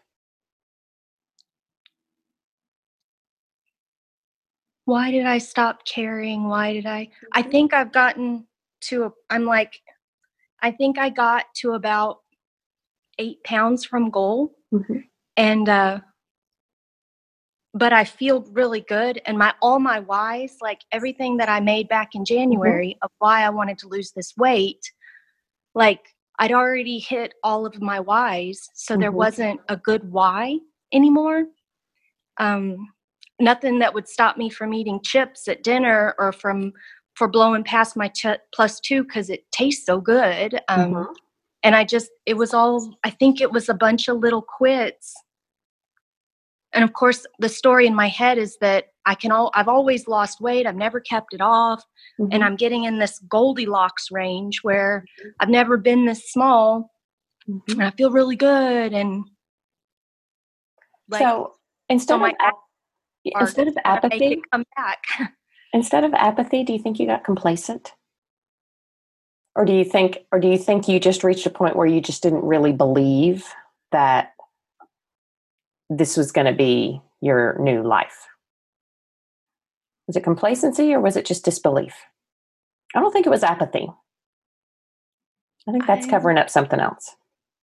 Why did I stop caring? Why did I? I think I've gotten to, a, I'm like, I think I got to about eight pounds from goal. Mm-hmm. And, uh, but I feel really good. And my, all my whys, like everything that I made back in January Mm-hmm. of why I wanted to lose this weight, like I'd already hit all of my whys. So there Mm-hmm. wasn't a good why anymore. Um, nothing that would stop me from eating chips at dinner or from for blowing past my ch- plus two because it tastes so good. Um, Mm-hmm. and I just, it was all, I think it was a bunch of little quits. And of course, the story in my head is that I can all, I've always lost weight. I've never kept it off. Mm-hmm. And I'm getting in this Goldilocks range where I've never been this small. Mm-hmm. And I feel really good. And like, so instead so my of ap- instead of apathy, make it come back. instead of apathy, do you think you got complacent? Or do you think or do you think you just reached a point where you just didn't really believe that this was going to be your new life? Was it complacency or was it just disbelief? I don't think it was apathy. I think that's I- covering up something else.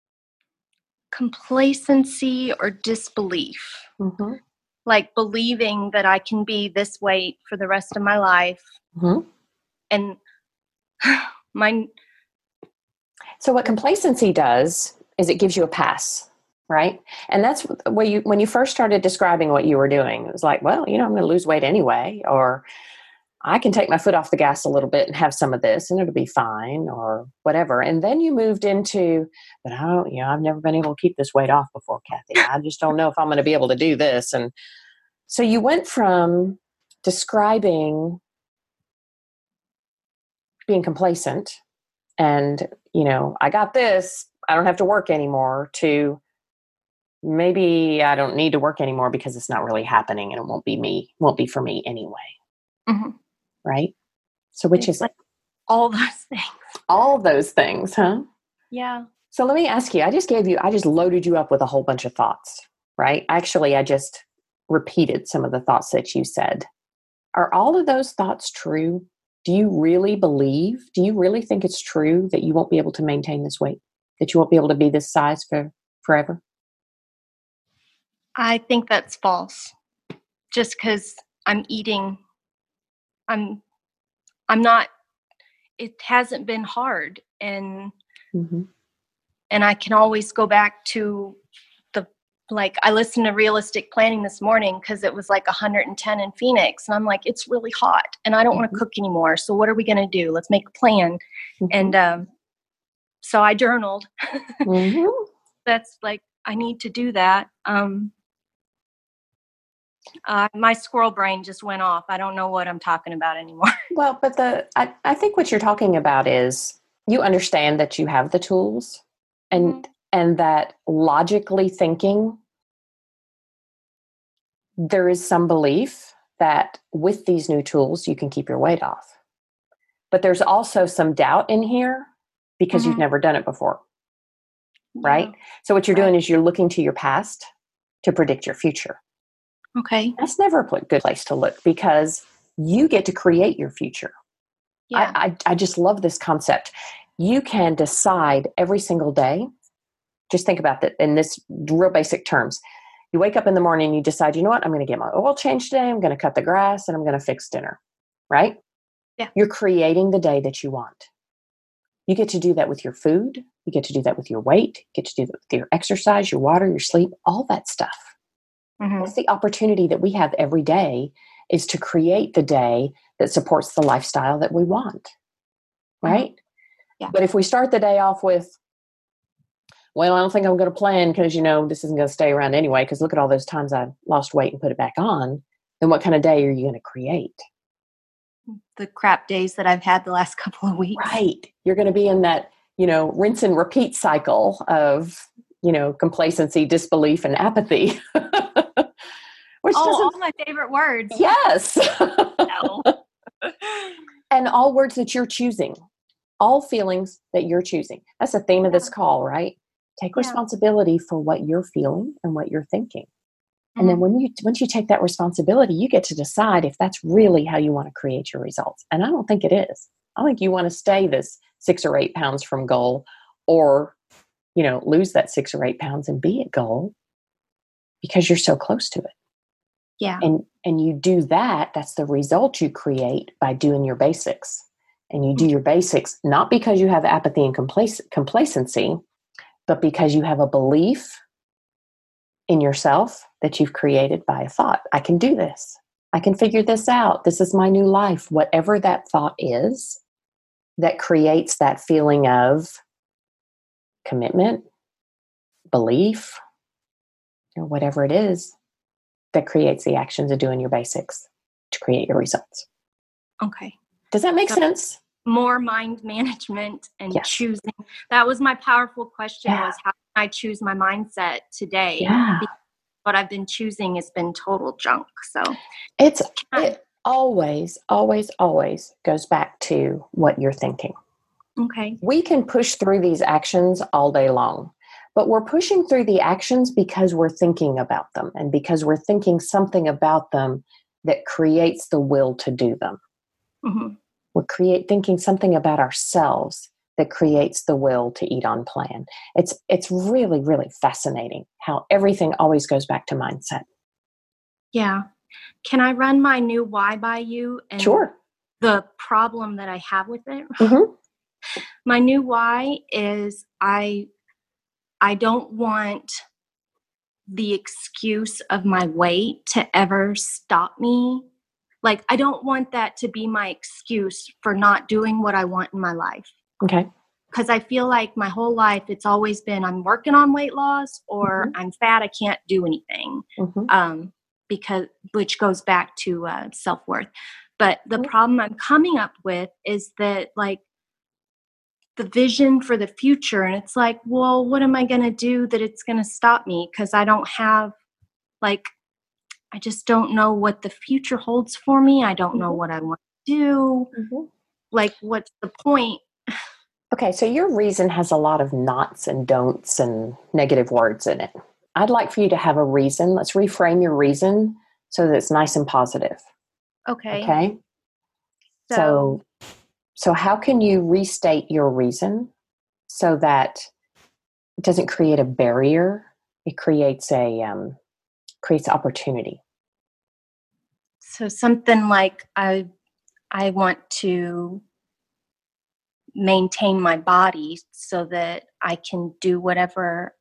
Complacency or disbelief. Mm-hmm. Like believing that I can be this weight for the rest of my life. Mm-hmm. And my So what complacency does is it gives you a pass, right? And that's where you, when you first started describing what you were doing, it was like, well, you know, I'm going to lose weight anyway, or I can take my foot off the gas a little bit and have some of this and it'll be fine or whatever. And then you moved into, but I don't, you know, I've never been able to keep this weight off before, Kathy. I just don't know if I'm going to be able to do this. And so you went from describing being complacent and, you know, I got this, I don't have to work anymore, to maybe I don't need to work anymore because it's not really happening and it won't be me, won't be for me anyway. Mhm. Right? So which It's is like all those things. all those things, huh? Yeah. So let me ask you, I just gave you, I just loaded you up with a whole bunch of thoughts, right? Actually, I just repeated some of the thoughts that you said. Are all of those thoughts true? Do you really believe, do you really think it's true that you won't be able to maintain this weight? That you won't be able to be this size for forever? I think that's false. Just because I'm eating, I'm, I'm not, it hasn't been hard. And, Mm-hmm. and I can always go back to the, like, I listened to Realistic Planning this morning because it was like one hundred ten in Phoenix. And I'm like, it's really hot and I don't want to Mhm. cook anymore. So what are we going to do? Let's make a plan. Mm-hmm. And um, so I journaled. Mm-hmm. That's like, I need to do that. Um, uh, my squirrel brain just went off. I don't know what I'm talking about anymore. Well, but the I, I think what you're talking about is you understand that you have the tools and Mhm. and that logically thinking, there is some belief that with these new tools you can keep your weight off. But there's also some doubt in here because you've Mhm. never done it before, right? Yeah. So what you're Right. doing is you're looking to your past to predict your future. Okay. That's never a pl- good place to look because you get to create your future. Yeah. I, I, I just love this concept. You can decide every single day. Just think about that in this real basic terms. You wake up in the morning and you decide, you know what, I'm going to get my oil changed today. I'm going to cut the grass and I'm going to fix dinner. Right? Yeah. You're creating the day that you want. You get to do that with your food. You get to do that with your weight. You get to do that with your exercise, your water, your sleep, all that stuff. Mm-hmm. That's the opportunity that we have every day is to create the day that supports the lifestyle that we want. Right? Mm-hmm. Yeah. But if we start the day off with, well, I don't think I'm going to plan because, you know, this isn't going to stay around anyway, because look at all those times I lost weight and put it back on, then what kind of day are you going to create? The crap days that I've had the last couple of weeks. Right. You're going to be in that, you know, rinse and repeat cycle of, you know, complacency, disbelief, and apathy. Which oh, doesn't... all my favorite words. Yes. No. And all words that you're choosing, all feelings that you're choosing. That's the theme of this call, right? Take Yeah. responsibility for what you're feeling and what you're thinking. Mm-hmm. And then when you once you take that responsibility, you get to decide if that's really how you want to create your results. And I don't think it is. I think you want to stay this six or eight pounds from goal, or, you know, lose that six or eight pounds and be at goal because you're so close to it. Yeah. And and you do that, that's the result you create by doing your basics. And you do your basics not because you have apathy and complac- complacency, but because you have a belief in yourself that you've created by a thought. I can do this. I can figure this out. This is my new life. Whatever that thought is that creates that feeling of commitment, belief, or whatever it is that creates the actions of doing your basics to create your results. Okay. Does that make so sense? More mind management and Yes. choosing. That was my powerful question Yeah. was how can I choose my mindset today? Yeah. Because what I've been choosing has been total junk. So It's it always, always, always goes back to what you're thinking. okay. We can push through these actions all day long, but we're pushing through the actions because we're thinking about them and because we're thinking something about them that creates the will to do them. Mm-hmm. We're create thinking something about ourselves that creates the will to eat on plan. It's it's really, really fascinating how everything always goes back to mindset. Yeah. Can I run my new why by you? And Sure. the problem that I have with it? Mm-hmm. My new why is I I don't want the excuse of my weight to ever stop me. Like, I don't want that to be my excuse for not doing what I want in my life. Okay. Because I feel like my whole life, it's always been I'm working on weight loss or Mm-hmm. I'm fat, I can't do anything. Mm-hmm. Um, because which goes back to uh, self-worth. But the Mm-hmm. problem I'm coming up with is that, like, the vision for the future. And it's like, well, what am I going to do that it's going to stop me? Because I don't have, like, I just don't know what the future holds for me. I don't Mm-hmm. know what I want to do. Mm-hmm. Like, what's the point? Okay, so your reason has a lot of nots and don'ts and negative words in it. I'd like for you to have a reason. Let's reframe your reason so that it's nice and positive. Okay. Okay? So, So, so how can you restate your reason so that it doesn't create a barrier? It creates a um, creates opportunity. so something like I, I want to maintain my body so that I can do whatever,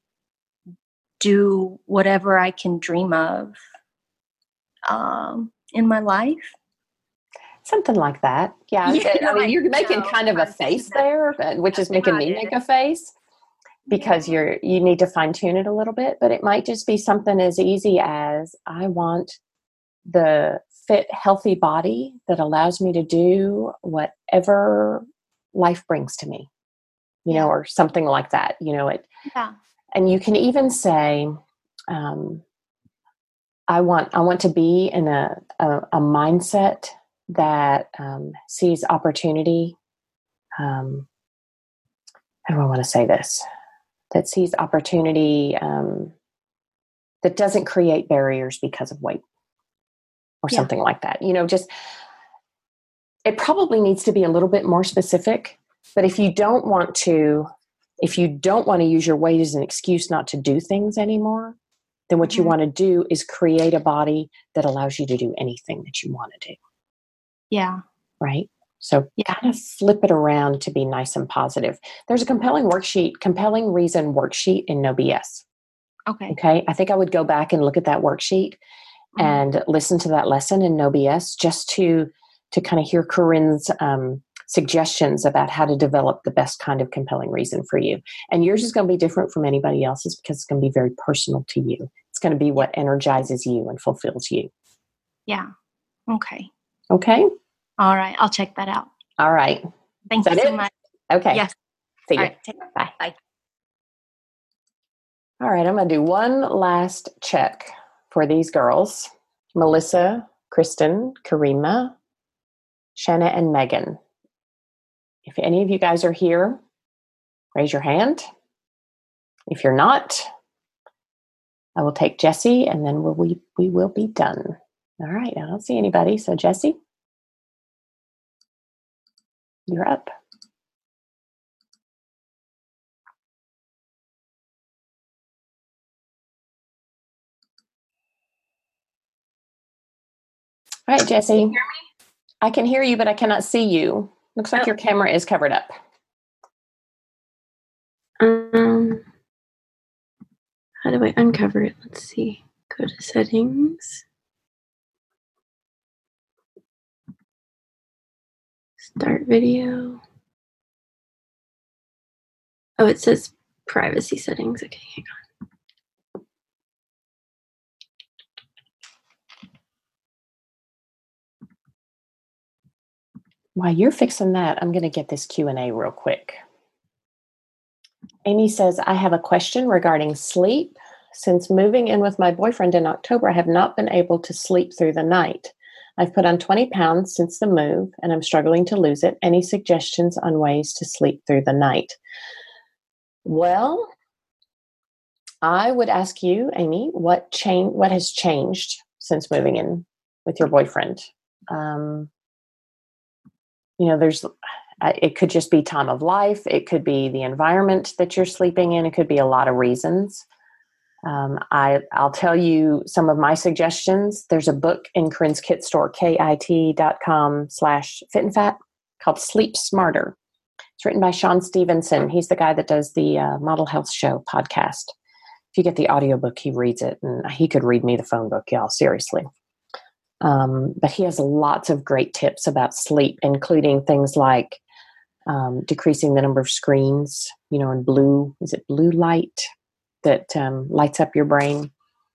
do whatever I can dream of um, in my life. Something like that. Yeah. Yeah, I mean, like, you're making no, kind of a I'm face not- there, but- which is making me not make it. a face because Yeah. you're, you need to fine tune it a little bit, but it might just be something as easy as I want the fit, healthy body that allows me to do whatever life brings to me, you Yeah. know, or something like that, you know, it, Yeah. and you can even say, um, I want, I want to be in a, a, a mindset that um, sees opportunity. Um, how do I want to say this? That sees opportunity, um, that doesn't create barriers because of weight or Yeah. something like that. You know, just, it probably needs to be a little bit more specific, but if you don't want to, if you don't want to use your weight as an excuse not to do things anymore, then what Mm-hmm. you want to do is create a body that allows you to do anything that you want to do. Yeah. Right? So Yeah. kind of flip it around to be nice and positive. There's a compelling worksheet, compelling reason worksheet in No B S. Okay. Okay. I think I would go back and look at that worksheet Mhm. and listen to that lesson in No B S just to, to kind of hear Corinne's um, suggestions about how to develop the best kind of compelling reason for you. And yours is going to be different from anybody else's because it's going to be very personal to you. It's going to be what energizes you and fulfills you. Yeah. Okay. Okay. All right. I'll check that out. All right. Thank Is you that so it? much. Okay. Yes. See you. All right. Take- Bye. Bye. All right. I'm going to do one last check for these girls. Melissa, Kristen, Karima, Shanna, and Megan. If any of you guys are here, raise your hand. If you're not, I will take Jessie and then we'll, we, we will be done. All right. I don't see anybody. So Jessie, you're up. All right, Jessie. Can you hear me? I can hear you, but I cannot see you. Looks like Oh. your camera is covered up. Um, how do I uncover it? Let's see. Go to settings. Start video. Oh, it says privacy settings. Okay, hang on. While you're fixing that, I'm going to get this Q and A real quick. Amy says, I have a question regarding sleep. Since moving in with my boyfriend in October, I have not been able to sleep through the night. I've put on twenty pounds since the move, and I'm struggling to lose it. Any suggestions on ways to sleep through the night? Well, I would ask you, Amy, what change? What has changed since moving in with your boyfriend? Um, you know, there's, uh, it could just be time of life. It could be the environment that you're sleeping in. It could be a lot of reasons. Um, I, I'll tell you some of my suggestions. There's a book in Corinne's Kit Store, kit.com slash fit and fat, called Sleep Smarter. It's written by Sean Stevenson. He's the guy that does the uh, Model Health Show podcast. If you get the audiobook, he reads it, and he could read me the phone book, y'all, seriously. Um, but he has lots of great tips about sleep, including things like um, decreasing the number of screens, you know, in blue, is it blue light that um, lights up your brain?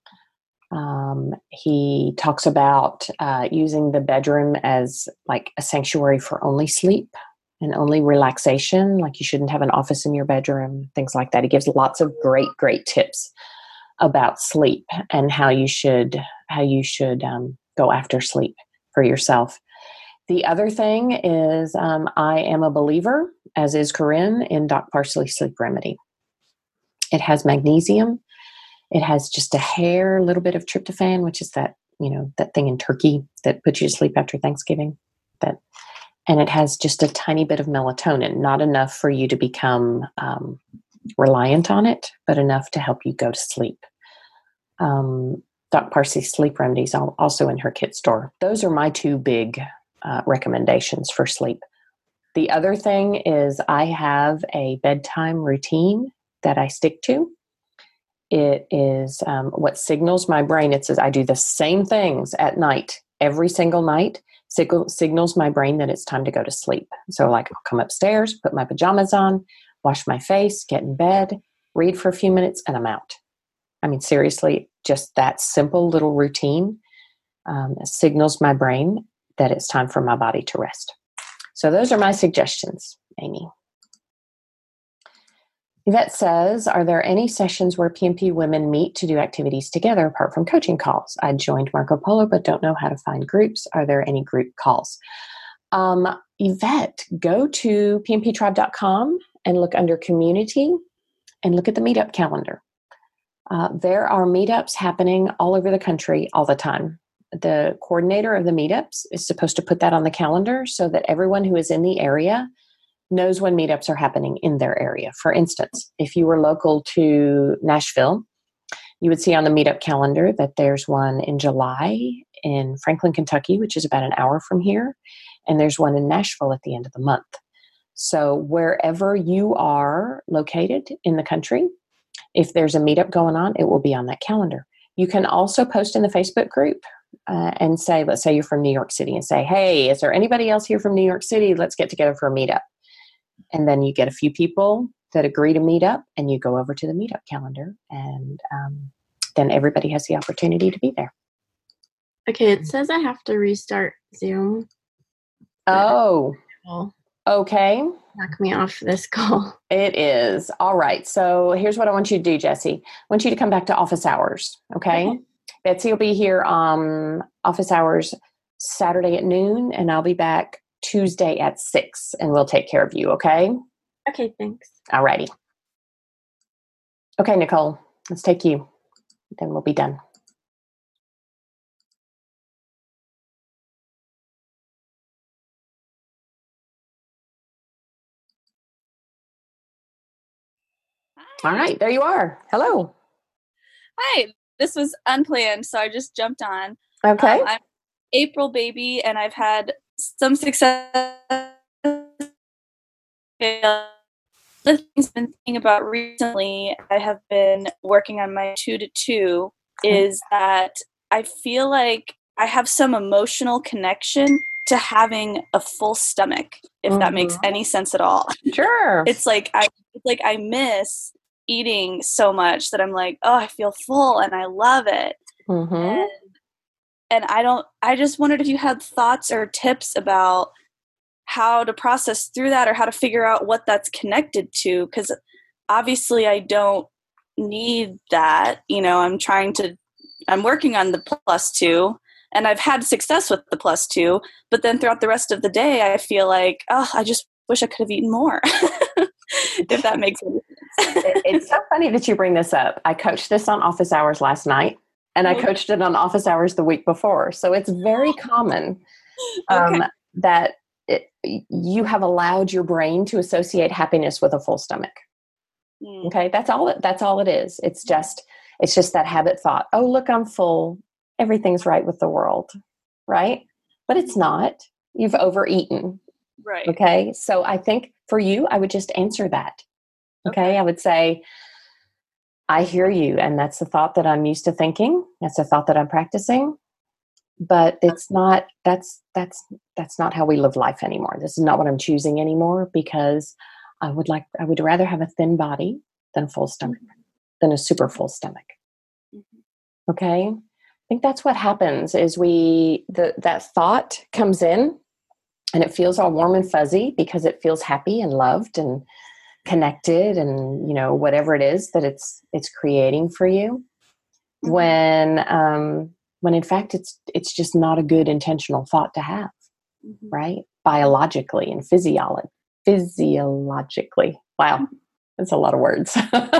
Um, he talks about uh, using the bedroom as like a sanctuary for only sleep and only relaxation. Like you shouldn't have an office in your bedroom, things like that. He gives lots of great, great tips about sleep and how you should, how you should um, go after sleep for yourself. The other thing is um, I am a believer, as is Corinne, in Doc Parsley Sleep Remedy. It has magnesium. It has just a hair, a little bit of tryptophan, which is that, you know, that thing in turkey that puts you to sleep after Thanksgiving. That, and it has just a tiny bit of melatonin, not enough for you to become um, reliant on it, but enough to help you go to sleep. Um, Doc Parsley Sleep Remedies also in her kit store. Those are my two big uh, recommendations for sleep. The other thing is I have a bedtime routine that I stick to. It is um, what signals my brain. It says I do the same things at night, every single night, sig- signals my brain that it's time to go to sleep. So like I'll come upstairs, put my pajamas on, wash my face, get in bed, read for a few minutes, and I'm out. I mean, seriously, just that simple little routine um, signals my brain that it's time for my body to rest. So those are my suggestions, Amy. Yvette says, are there any sessions where P M P women meet to do activities together apart from coaching calls? I joined Marco Polo, but don't know how to find groups. Are there any group calls? Um, Yvette, go to p m p tribe dot com and look under community and look at the meetup calendar. Uh, there are meetups happening all over the country all the time. The coordinator of the meetups is supposed to put that on the calendar so that everyone who is in the area knows when meetups are happening in their area. For instance, if you were local to Nashville, you would see on the meetup calendar that there's one in July in Franklin, Kentucky, which is about an hour from here, and there's one in Nashville at the end of the month. So wherever you are located in the country, if there's a meetup going on, it will be on that calendar. You can also post in the Facebook group uh, and say, let's say you're from New York City, and say, hey, is there anybody else here from New York City? Let's get together for a meetup. And then you get a few people that agree to meet up, and you go over to the meetup calendar, and um, then everybody has the opportunity to be there. Okay, it says I have to restart Zoom. Oh, okay. Knock me off this call. It is. All right. So here's what I want you to do, Jessie. I want you to come back to office hours. Okay. okay. Betsy will be here um office hours Saturday at noon, and I'll be back Tuesday at six, and we'll take care of you. Okay. Okay. Thanks. All righty. Okay, Nicole, let's take you. Then we'll be done. All right, there you are. Hello. Hi. This was unplanned, so I just jumped on. Okay. Um, I'm April baby, and I've had some success. The things I've been thinking about recently, I have been working on my two to two, is that I feel like I have some emotional connection to having a full stomach, if mm-hmm. that makes any sense at all. Sure. It's like I it's like I miss eating so much that I'm like, oh, I feel full and I love it. Mm-hmm. And, and I don't, I just wondered if you had thoughts or tips about how to process through that, or how to figure out what that's connected to. Because obviously I don't need that. You know, I'm trying to, I'm working on the plus two, and I've had success with the plus two, but then throughout the rest of the day, I feel like, oh, I just wish I could have eaten more. If that makes sense. It's so funny that you bring this up. I coached this on office hours last night, and I coached it on office hours the week before. So it's very common um, okay. that it, you have allowed your brain to associate happiness with a full stomach. Mm. Okay, that's all. It, that's all it is. It's just, it's just that habit thought. Oh, look, I'm full. Everything's right with the world, right? But it's not. You've overeaten. Right. Okay. So I think for you, I would just answer that. Okay? okay. I would say, I hear you. And that's the thought that I'm used to thinking. That's the thought that I'm practicing. But it's not, that's, that's, that's not how we live life anymore. This is not what I'm choosing anymore, because I would like, I would rather have a thin body than a full stomach, mm-hmm. than a super full stomach. Mm-hmm. Okay. I think that's what happens is we, the, that thought comes in, and it feels all warm and fuzzy because it feels happy and loved and connected, and, you know, whatever it is that it's, it's creating for you. Mm-hmm. When, um, when in fact it's, it's just not a good intentional thought to have, mm-hmm. right? Biologically and physiolo- physiologically. Wow. That's a lot of words.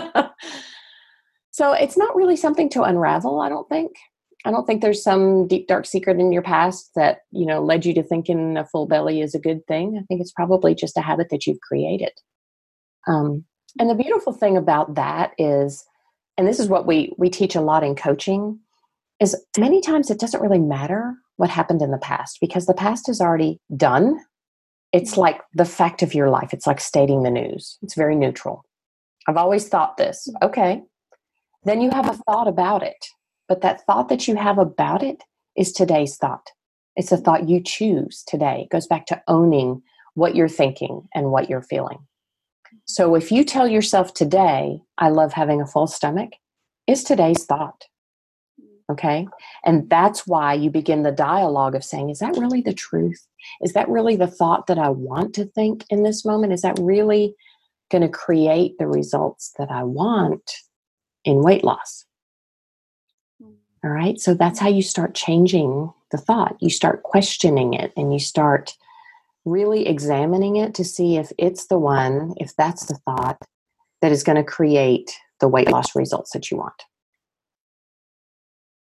So it's not really something to unravel, I don't think. I don't think there's some deep, dark secret in your past that, you know, led you to thinking a full belly is a good thing. I think it's probably just a habit that you've created. Um, and the beautiful thing about that is, and this is what we, we teach a lot in coaching, is many times it doesn't really matter what happened in the past, because the past is already done. It's like the fact of your life. It's like stating the news. It's very neutral. I've always thought this. Okay. Then you have a thought about it. But that thought that you have about it is today's thought. It's a thought you choose today. It goes back to owning what you're thinking and what you're feeling. So if you tell yourself today, I love having a full stomach, it's today's thought. Okay? And that's why you begin the dialogue of saying, is that really the truth? Is that really the thought that I want to think in this moment? Is that really going to create the results that I want in weight loss? All right. So that's how you start changing the thought. You start questioning it, and you start really examining it to see if it's the one, if that's the thought that is going to create the weight loss results that you want.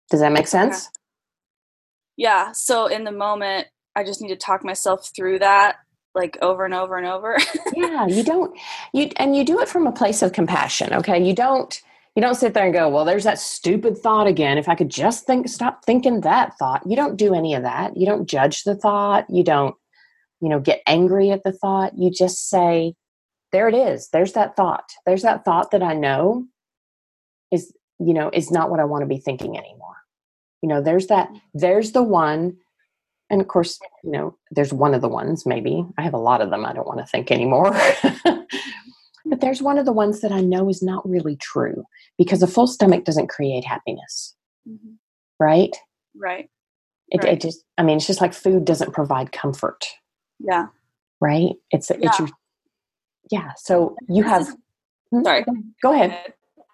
Does that make sense? Okay. Yeah. So in the moment, I just need to talk myself through that, like over and over and over. Yeah, you don't, you, and you do it from a place of compassion. Okay. You don't, you don't sit there and go, well, there's that stupid thought again. If I could just think, stop thinking that thought. You don't do any of that. You don't judge the thought. You don't, you know, get angry at the thought. You just say, there it is. There's that thought. There's that thought that I know is, you know, is not what I want to be thinking anymore. You know, there's that, there's the one. And of course, you know, there's one of the ones, maybe I have a lot of them. I don't want to think anymore, but there's one of the ones that I know is not really true, because a full stomach doesn't create happiness. Mm-hmm. Right. Right. It, right. it just, I mean, it's just like food doesn't provide comfort. Yeah. Right. It's, yeah. it's your, yeah. So you this have, is, sorry, go ahead.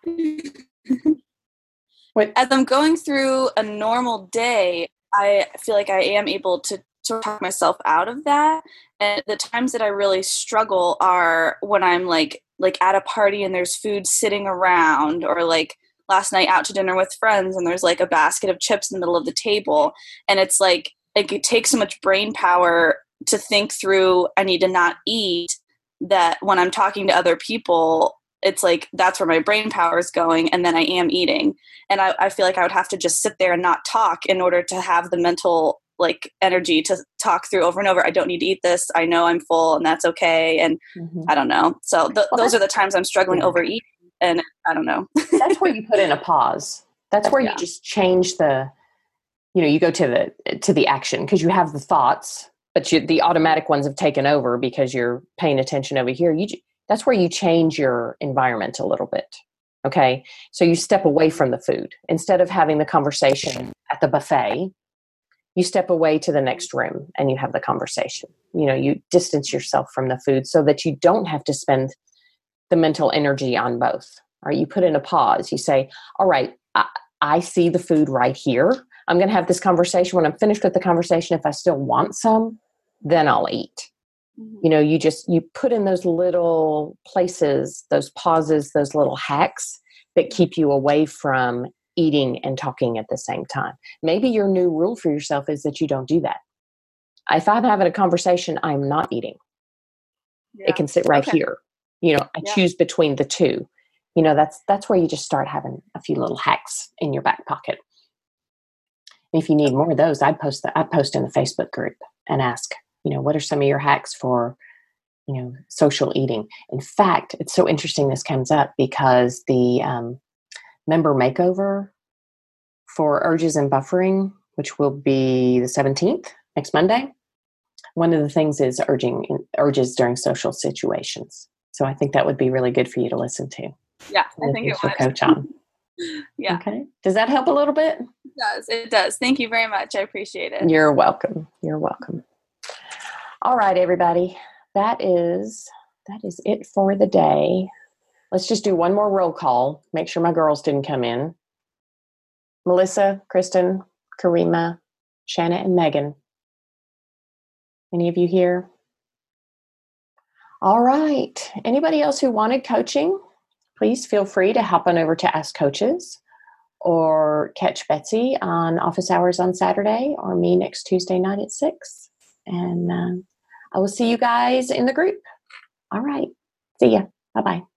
What? As I'm going through a normal day, I feel like I am able to, to talk myself out of that. And the times that I really struggle are when I'm like, like at a party and there's food sitting around, or like last night out to dinner with friends and there's like a basket of chips in the middle of the table. And it's like, like it takes so much brain power to think through, I need to not eat, that when I'm talking to other people, it's like, that's where my brain power is going. And then I am eating. And I, I feel like I would have to just sit there and not talk in order to have the mental like energy to talk through over and over. I don't need to eat this. I know I'm full and that's okay. And mm-hmm. I don't know. So th- well, those are the times I'm struggling yeah. overeating. And I don't know. That's where you put in a pause. That's where yeah. you just change the, you know, you go to the, to the action, because you have the thoughts, but you, the automatic ones have taken over because you're paying attention over here. You That's where you change your environment a little bit. Okay. So you step away from the food. Instead of having the conversation at the buffet, you step away to the next room and you have the conversation. You know, you distance yourself from the food so that you don't have to spend the mental energy on both. Or you put in a pause. You say, all right, I, I see the food right here. I'm going to have this conversation. When I'm finished with the conversation, if I still want some, then I'll eat. You know, you just, you put in those little places, those pauses, those little hacks that keep you away from eating and talking at the same time. Maybe your new rule for yourself is that you don't do that. If I'm having a conversation, I'm not eating. Yeah. It can sit right okay. here. You know, I yeah. choose between the two. You know, that's, that's where you just start having a few little hacks in your back pocket. And if you need more of those, I'd post that, I'd post in the Facebook group and ask, you know, what are some of your hacks for, you know, social eating? In fact, it's so interesting this comes up because the um, member makeover for Urges and Buffering, which will be the seventeenth, next Monday, one of the things is urging urges during social situations. So I think that would be really good for you to listen to. Yeah, I think it would. Coach on. Yeah. Okay. Does that help a little bit? It does. It does. Thank you very much. I appreciate it. You're welcome. You're welcome. All right, everybody. That is that is it for the day. Let's just do one more roll call. Make sure my girls didn't come in. Melissa, Kristen, Karima, Shanna, and Megan. Any of you here? All right. Anybody else who wanted coaching, please feel free to hop on over to Ask Coaches or catch Betsy on office hours on Saturday or me next Tuesday night at six. And um, I will see you guys in the group. All right. See ya. Bye-bye.